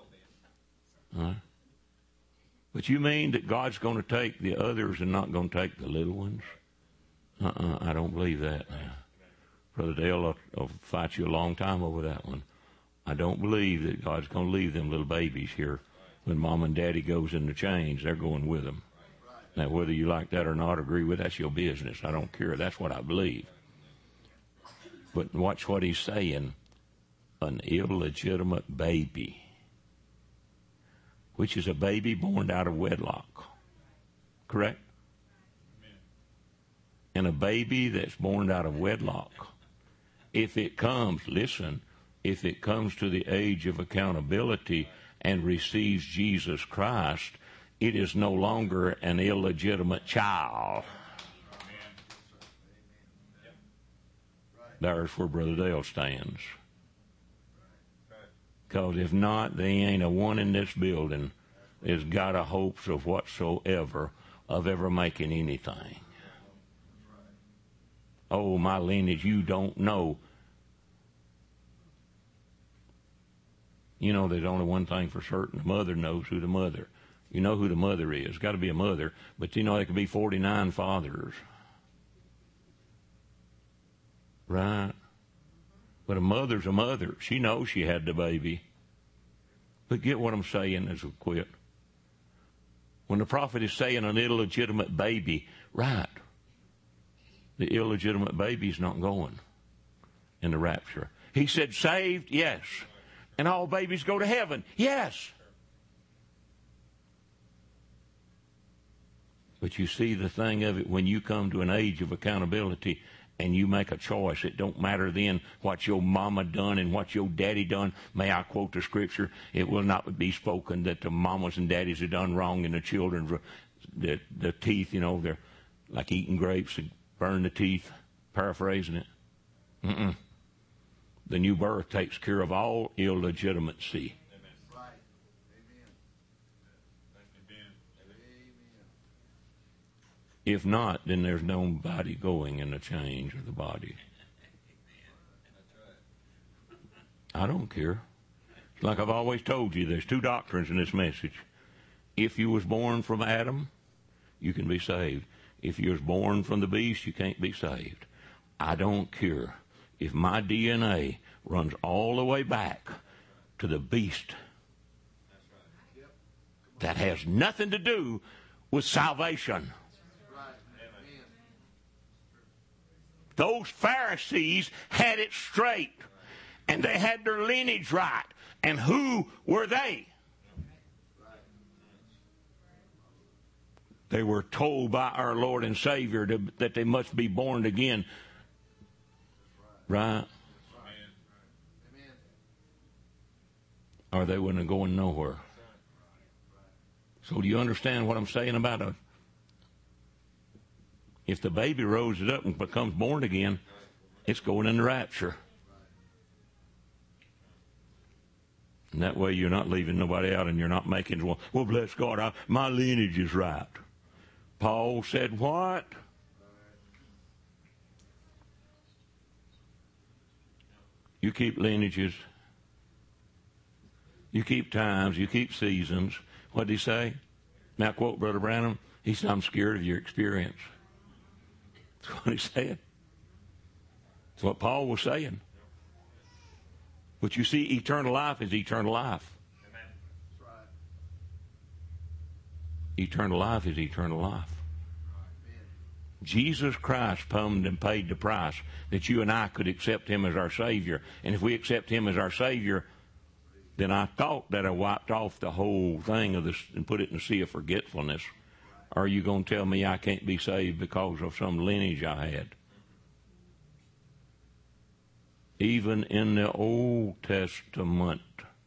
But you mean that God's going to take the others and not going to take the little ones? I don't believe that now. Brother Dale will fight you a long time over that one. I don't believe that God's going to leave them little babies here. When Mom and Daddy goes in the change, they're going with them. Now, whether you like that or not, agree with, that's your business. I don't care. That's what I believe. But watch what he's saying. An illegitimate baby, which is a baby born out of wedlock. Correct? And a baby that's born out of wedlock, if it comes, listen, if it comes to the age of accountability and receives Jesus Christ, it is no longer an illegitimate child. There's where Brother Dale stands. Because if not, there ain't a one in this building that's got a hopes of whatsoever of ever making anything. Oh, my lineage, you don't know. You know, there's only one thing for certain. The mother knows who the mother. You know who the mother is. Got to be a mother. But you know, there could be 49 fathers. Right? But a mother's a mother. She knows she had the baby. But get what I'm saying as a quit. When the prophet is saying an illegitimate baby, right, the illegitimate baby's not going in the rapture. He said saved, yes. And all babies go to heaven, yes. But you see the thing of it, when you come to an age of accountability and you make a choice, it don't matter then what your mama done and what your daddy done. May I quote the scripture? It will not be spoken that the mamas and daddies have done wrong and the children, the teeth, you know, they're like eating grapes and burn the teeth, paraphrasing it. The new birth takes care of all illegitimacy. If not, then there's nobody going in the change of the body. I don't care. Like I've always told you, there's two doctrines in this message. If you was born from Adam, you can be saved. If you was born from the beast, you can't be saved. I don't care if my DNA runs all the way back to the beast. That has nothing to do with salvation. Those Pharisees had it straight, and they had their lineage right. And who were they? They were told by our Lord and Savior that they must be born again. Right? Or they wouldn't have gone nowhere. So do you understand what I'm saying about if the baby rose it up and becomes born again, it's going in the rapture. And that way you're not leaving nobody out and you're not making, well, bless God, my lineage is right. Paul said what? You keep lineages. You keep times. You keep seasons. What did he say? Now quote Brother Branham. He said, I'm scared of your experience. That's what he said. That's what Paul was saying. But you see, eternal life is eternal life. Amen. That's right. Eternal life is eternal life. Amen. Jesus Christ come and paid the price that you and I could accept him as our Savior. And if we accept him as our Savior, then I thought that I wiped off the whole thing of this and put it in the sea of forgetfulness. Are you going to tell me I can't be saved because of some lineage I had? Even in the Old Testament,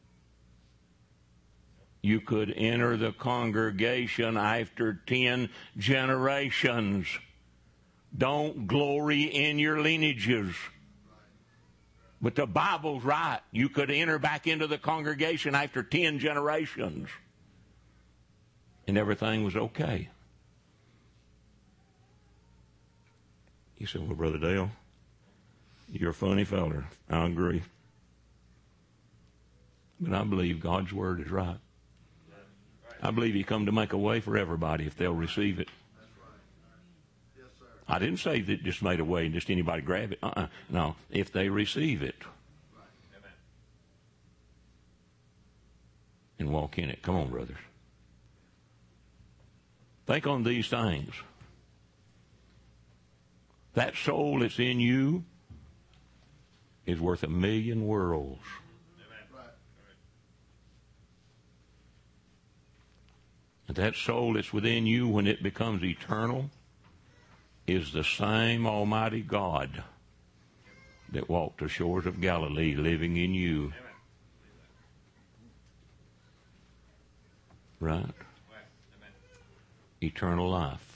you could enter the congregation after 10 generations. Don't glory in your lineages. But the Bible's right. You could enter back into the congregation after 10 generations. And everything was okay. You said, well, Brother Dale, you're a funny feller. I agree. But I believe God's word is right. I believe he come to make a way for everybody if they'll receive it. Yes, sir. I didn't say that it just made a way and just anybody grab it. No, if they receive it. Right. Amen. And walk in it. Come on, brothers. Think on these things. That soul that's in you is worth 1,000,000 worlds. And that soul that's within you, when it becomes eternal, is the same Almighty God that walked the shores of Galilee living in you. Right? Eternal life.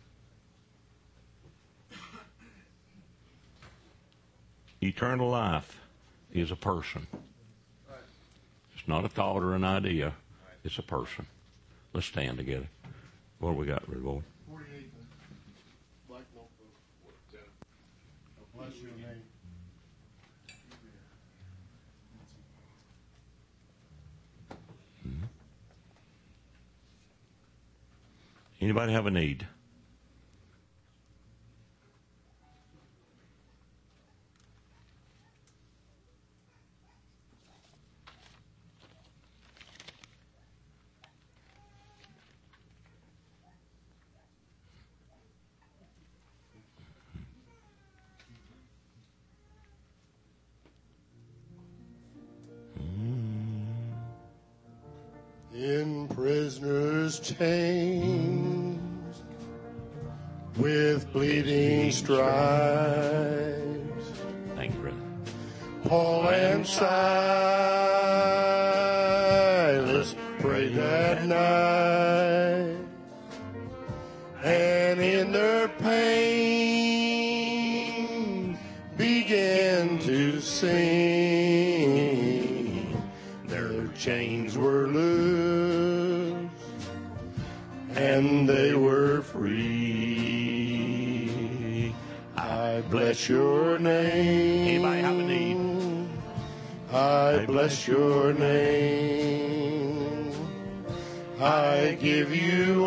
Eternal life is a person. It's not a thought or an idea. It's a person. Let's stand together. What do we got, Brother Boyd? 48. Black notebook. Bless your name. Anybody have a need? In prisoners' chains, with bleeding stripes, Thank you, brother. Paul and Silas prayed that night, and in their pain began to sing. Their chains were loose, and they were free. I bless your name. Anybody have a need? I bless your name. I give you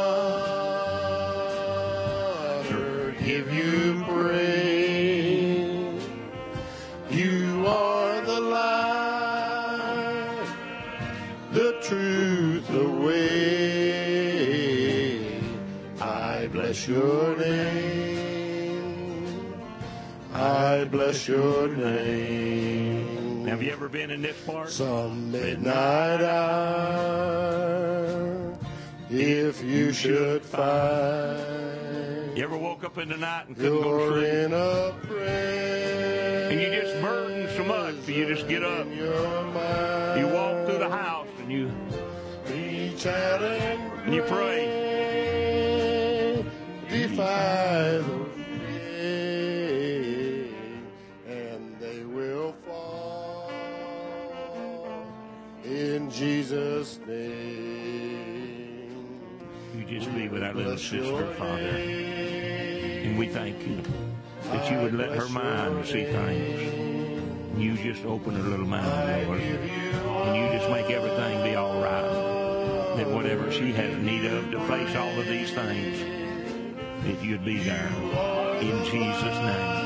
honor, give you praise. You are the light, the truth, the way. I bless your name. I bless your name. Have you ever been in this part? Some midnight hour, if you should find You ever woke up in the night and couldn't go to you're sleep? in a prayer, And you just burdened so much, you just get up. You walk through the house and you reach out and you pray. defy the wind, and they will fall in Jesus' name. You just be with our little sister, Father. And we thank you that you would let her mind see things. And you just open her little mind, Lord. And you just make everything be all right. That whatever she has need of to face all of these things, that you'd be there. In Jesus' name.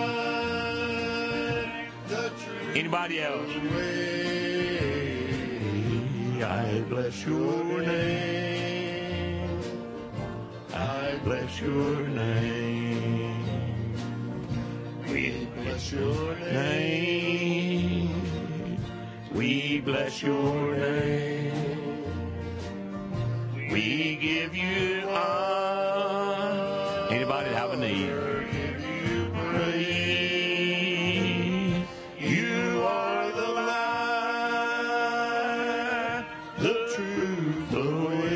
Anybody else? I bless your name. I bless your name. We bless your name. We bless your name. We give you honor. Anybody have a need? Praise. You are the light, the truth, the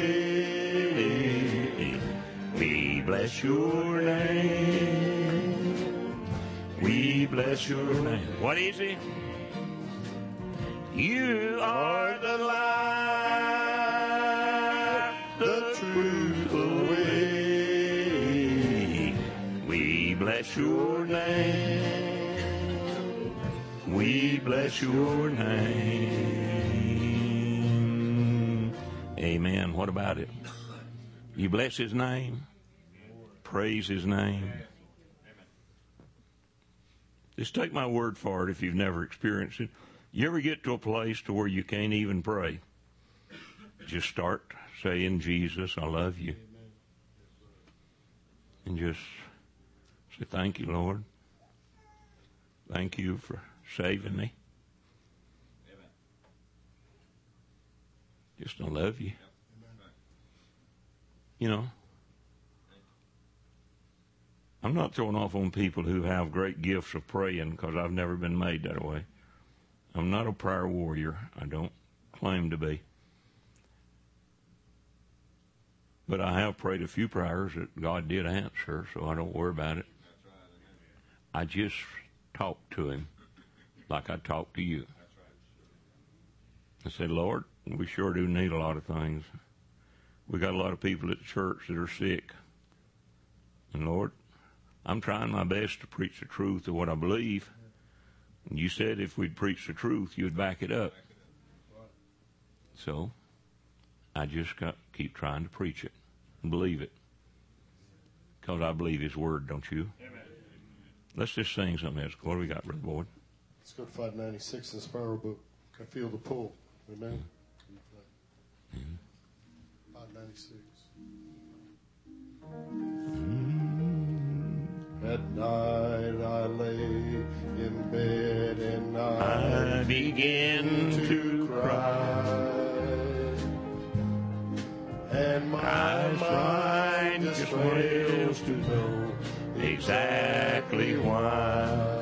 way. We bless your name. We bless your name. What is it? You are the light, the truth, the way. We bless your name. We bless your name. Amen. What about it? You bless his name. Praise his name. Just take my word for it if you've never experienced it. You ever get to a place to where you can't even pray? Just start saying, Jesus, I love you. and just say, thank you, Lord. Thank you for saving me. Amen. Just to love you. You know, I'm not throwing off on people who have great gifts of praying because I've never been made that way. I'm not a prayer warrior. I don't claim to be. But I have prayed a few prayers that God did answer, so I don't worry about it. I just talk to him like I talk to you. I said, Lord, we sure do need a lot of things. We got a lot of people at the church that are sick. And Lord, I'm trying my best to preach the truth of what I believe. And you said if we'd preach the truth, you'd back it up. So I just keep trying to preach it and believe it. Because I believe his word, don't you? Amen. Let's just sing something else. What do we got, Brother Boyd? Let's go to 596 in the Spiral Book. I feel the pull. Amen. 596. At night I lay in bed and I begin to cry. And my mind just fails to know exactly why.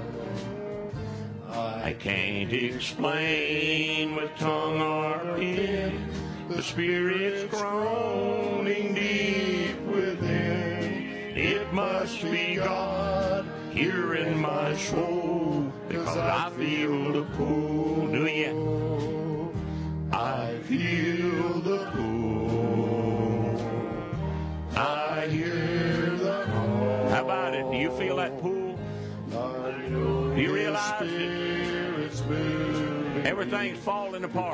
I can't explain with tongue or pen the Spirit's groaning deep within. It must be God here in my soul because I feel the pull. Do you? I feel the pull. I hear the call. How about it? Do you feel that pull? Do you realize that everything's falling apart?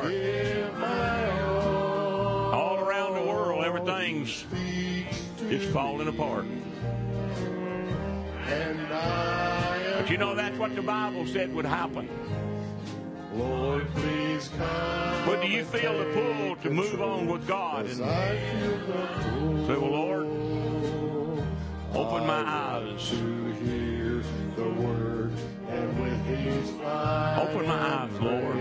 All around the world, everything's just falling apart. But you know, that's what the Bible said would happen. Lord, please come. But do you feel the pull to move on with God? And say, well, Lord, open my eyes. To hear the word and with his Open my eyes, Lord.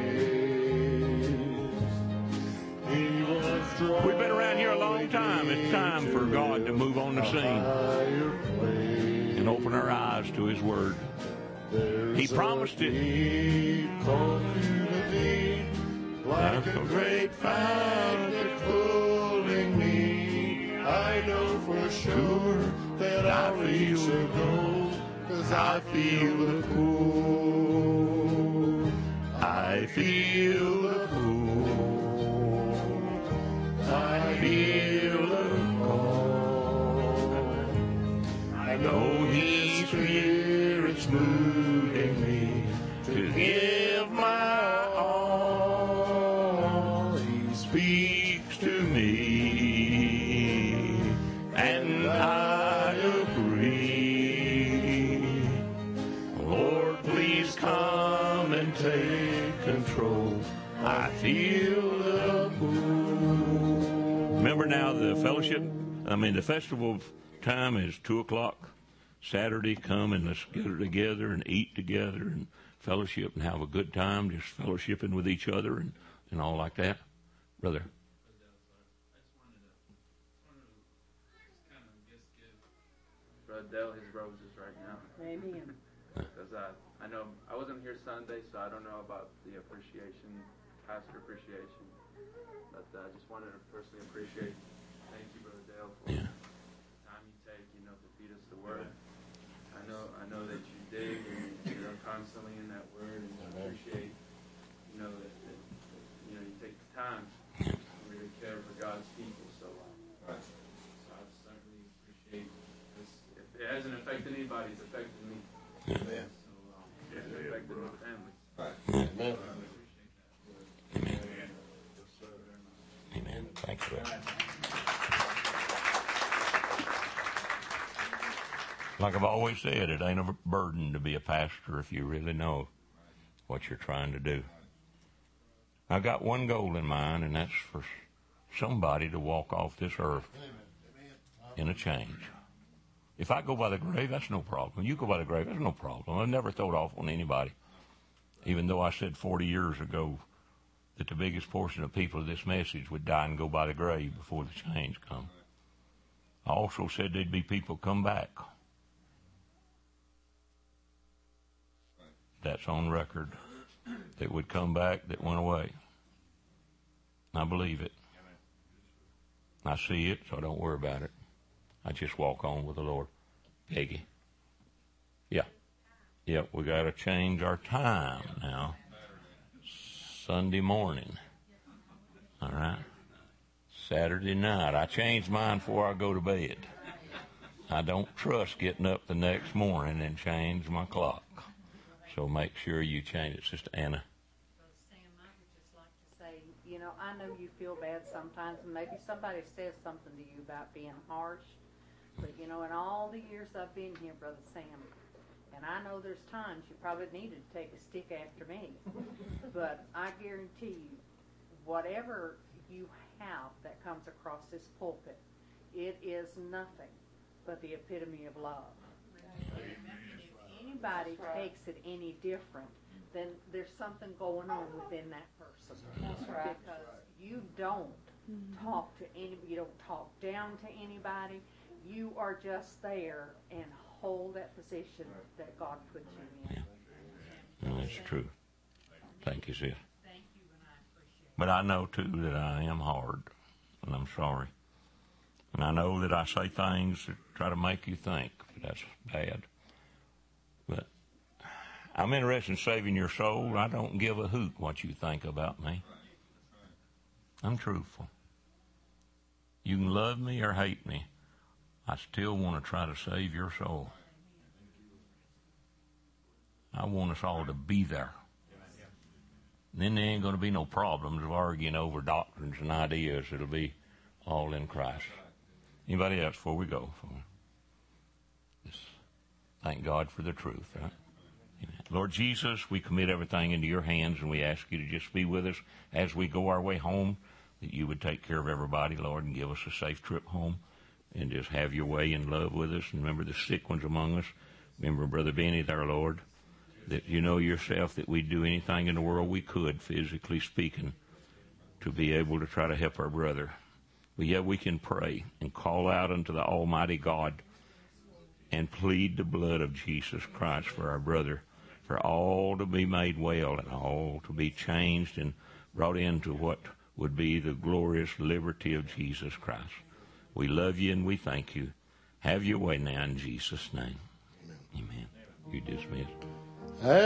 We've been around here a long time. It's time for God to move on the scene and open our eyes to his word. He promised it. Like a great fountain pulling me, I know for sure that I'll reach the goal, 'cause I feel the pull. I feel the pull. I feel the call. I know his Spirit's moving me to give my all. He speaks to me, and I agree. Lord, please come and take control. I feel the pull. Remember now, the festival time is 2 o'clock Saturday. Come and let's get together and eat together and fellowship and have a good time, just fellowshipping with each other and all like that. Brother. Brother Dale his roses right now. Amen. Because I know I wasn't here Sunday, so I don't know about the appreciation, pastor appreciation. But I just wanted to personally appreciate. Thank you, Brother Dale, for the time you take, to feed us the word. I know that you dig and you're constantly in that word, and I appreciate, that you take the time to really care for God's people. So I certainly appreciate this. If it hasn't affected anybody, it's affected me. Amen. So it's affected my family. Amen. Amen. Amen. Thank you. Like I've always said, it ain't a burden to be a pastor if you really know what you're trying to do. I got one goal in mind, and that's for somebody to walk off this earth in a change. If I go by the grave, that's no problem. You go by the grave, that's no problem. I've never thrown off on anybody. Even though I said 40 years ago that the biggest portion of people of this message would die and go by the grave before the change come. I also said there'd be people come back. That's on record. That would come back that went away. I believe it. I see it, so I don't worry about it. I just walk on with the Lord. Peggy. Yeah. Yep, we got to change our time now. Sunday morning. All right. Saturday night. I change mine before I go to bed. I don't trust getting up the next morning and change my clock. So make sure you change it, Sister Anna. Sam, I would just like to say, I know you feel bad sometimes, and maybe somebody says something to you about being harsh. But, in all the years I've been here, Brother Sam, and I know there's times you probably needed to take a stick after me, but I guarantee you, whatever you have that comes across this pulpit, it is nothing but the epitome of love. If anybody takes it any different, then there's something going on within that person. That's right. Because you don't talk to anybody, you don't talk down to anybody. You are just there and hold that position that God put you in. Yeah. No, that's true. Thank you, sis. Thank you, and I appreciate it. But I know, too, that I am hard, and I'm sorry. And I know that I say things that try to make you think, but that's bad. But I'm interested in saving your soul. I don't give a hoot what you think about me. I'm truthful. You can love me or hate me. I still want to try to save your soul. I want us all to be there. And then there ain't going to be no problems of arguing over doctrines and ideas. It'll be all in Christ. Anybody else before we go? Just thank God for the truth, right? Amen. Lord Jesus, we commit everything into your hands, and we ask you to just be with us as we go our way home, that you would take care of everybody, Lord, and give us a safe trip home. And just have your way in love with us. And remember the sick ones among us. Remember Brother Benny there, Lord, that you know yourself that we'd do anything in the world we could, physically speaking, to be able to try to help our brother. But yet we can pray and call out unto the Almighty God and plead the blood of Jesus Christ for our brother, for all to be made well and all to be changed and brought into what would be the glorious liberty of Jesus Christ. We love you and we thank you. Have your way now in Jesus' name. Amen. You dismissed.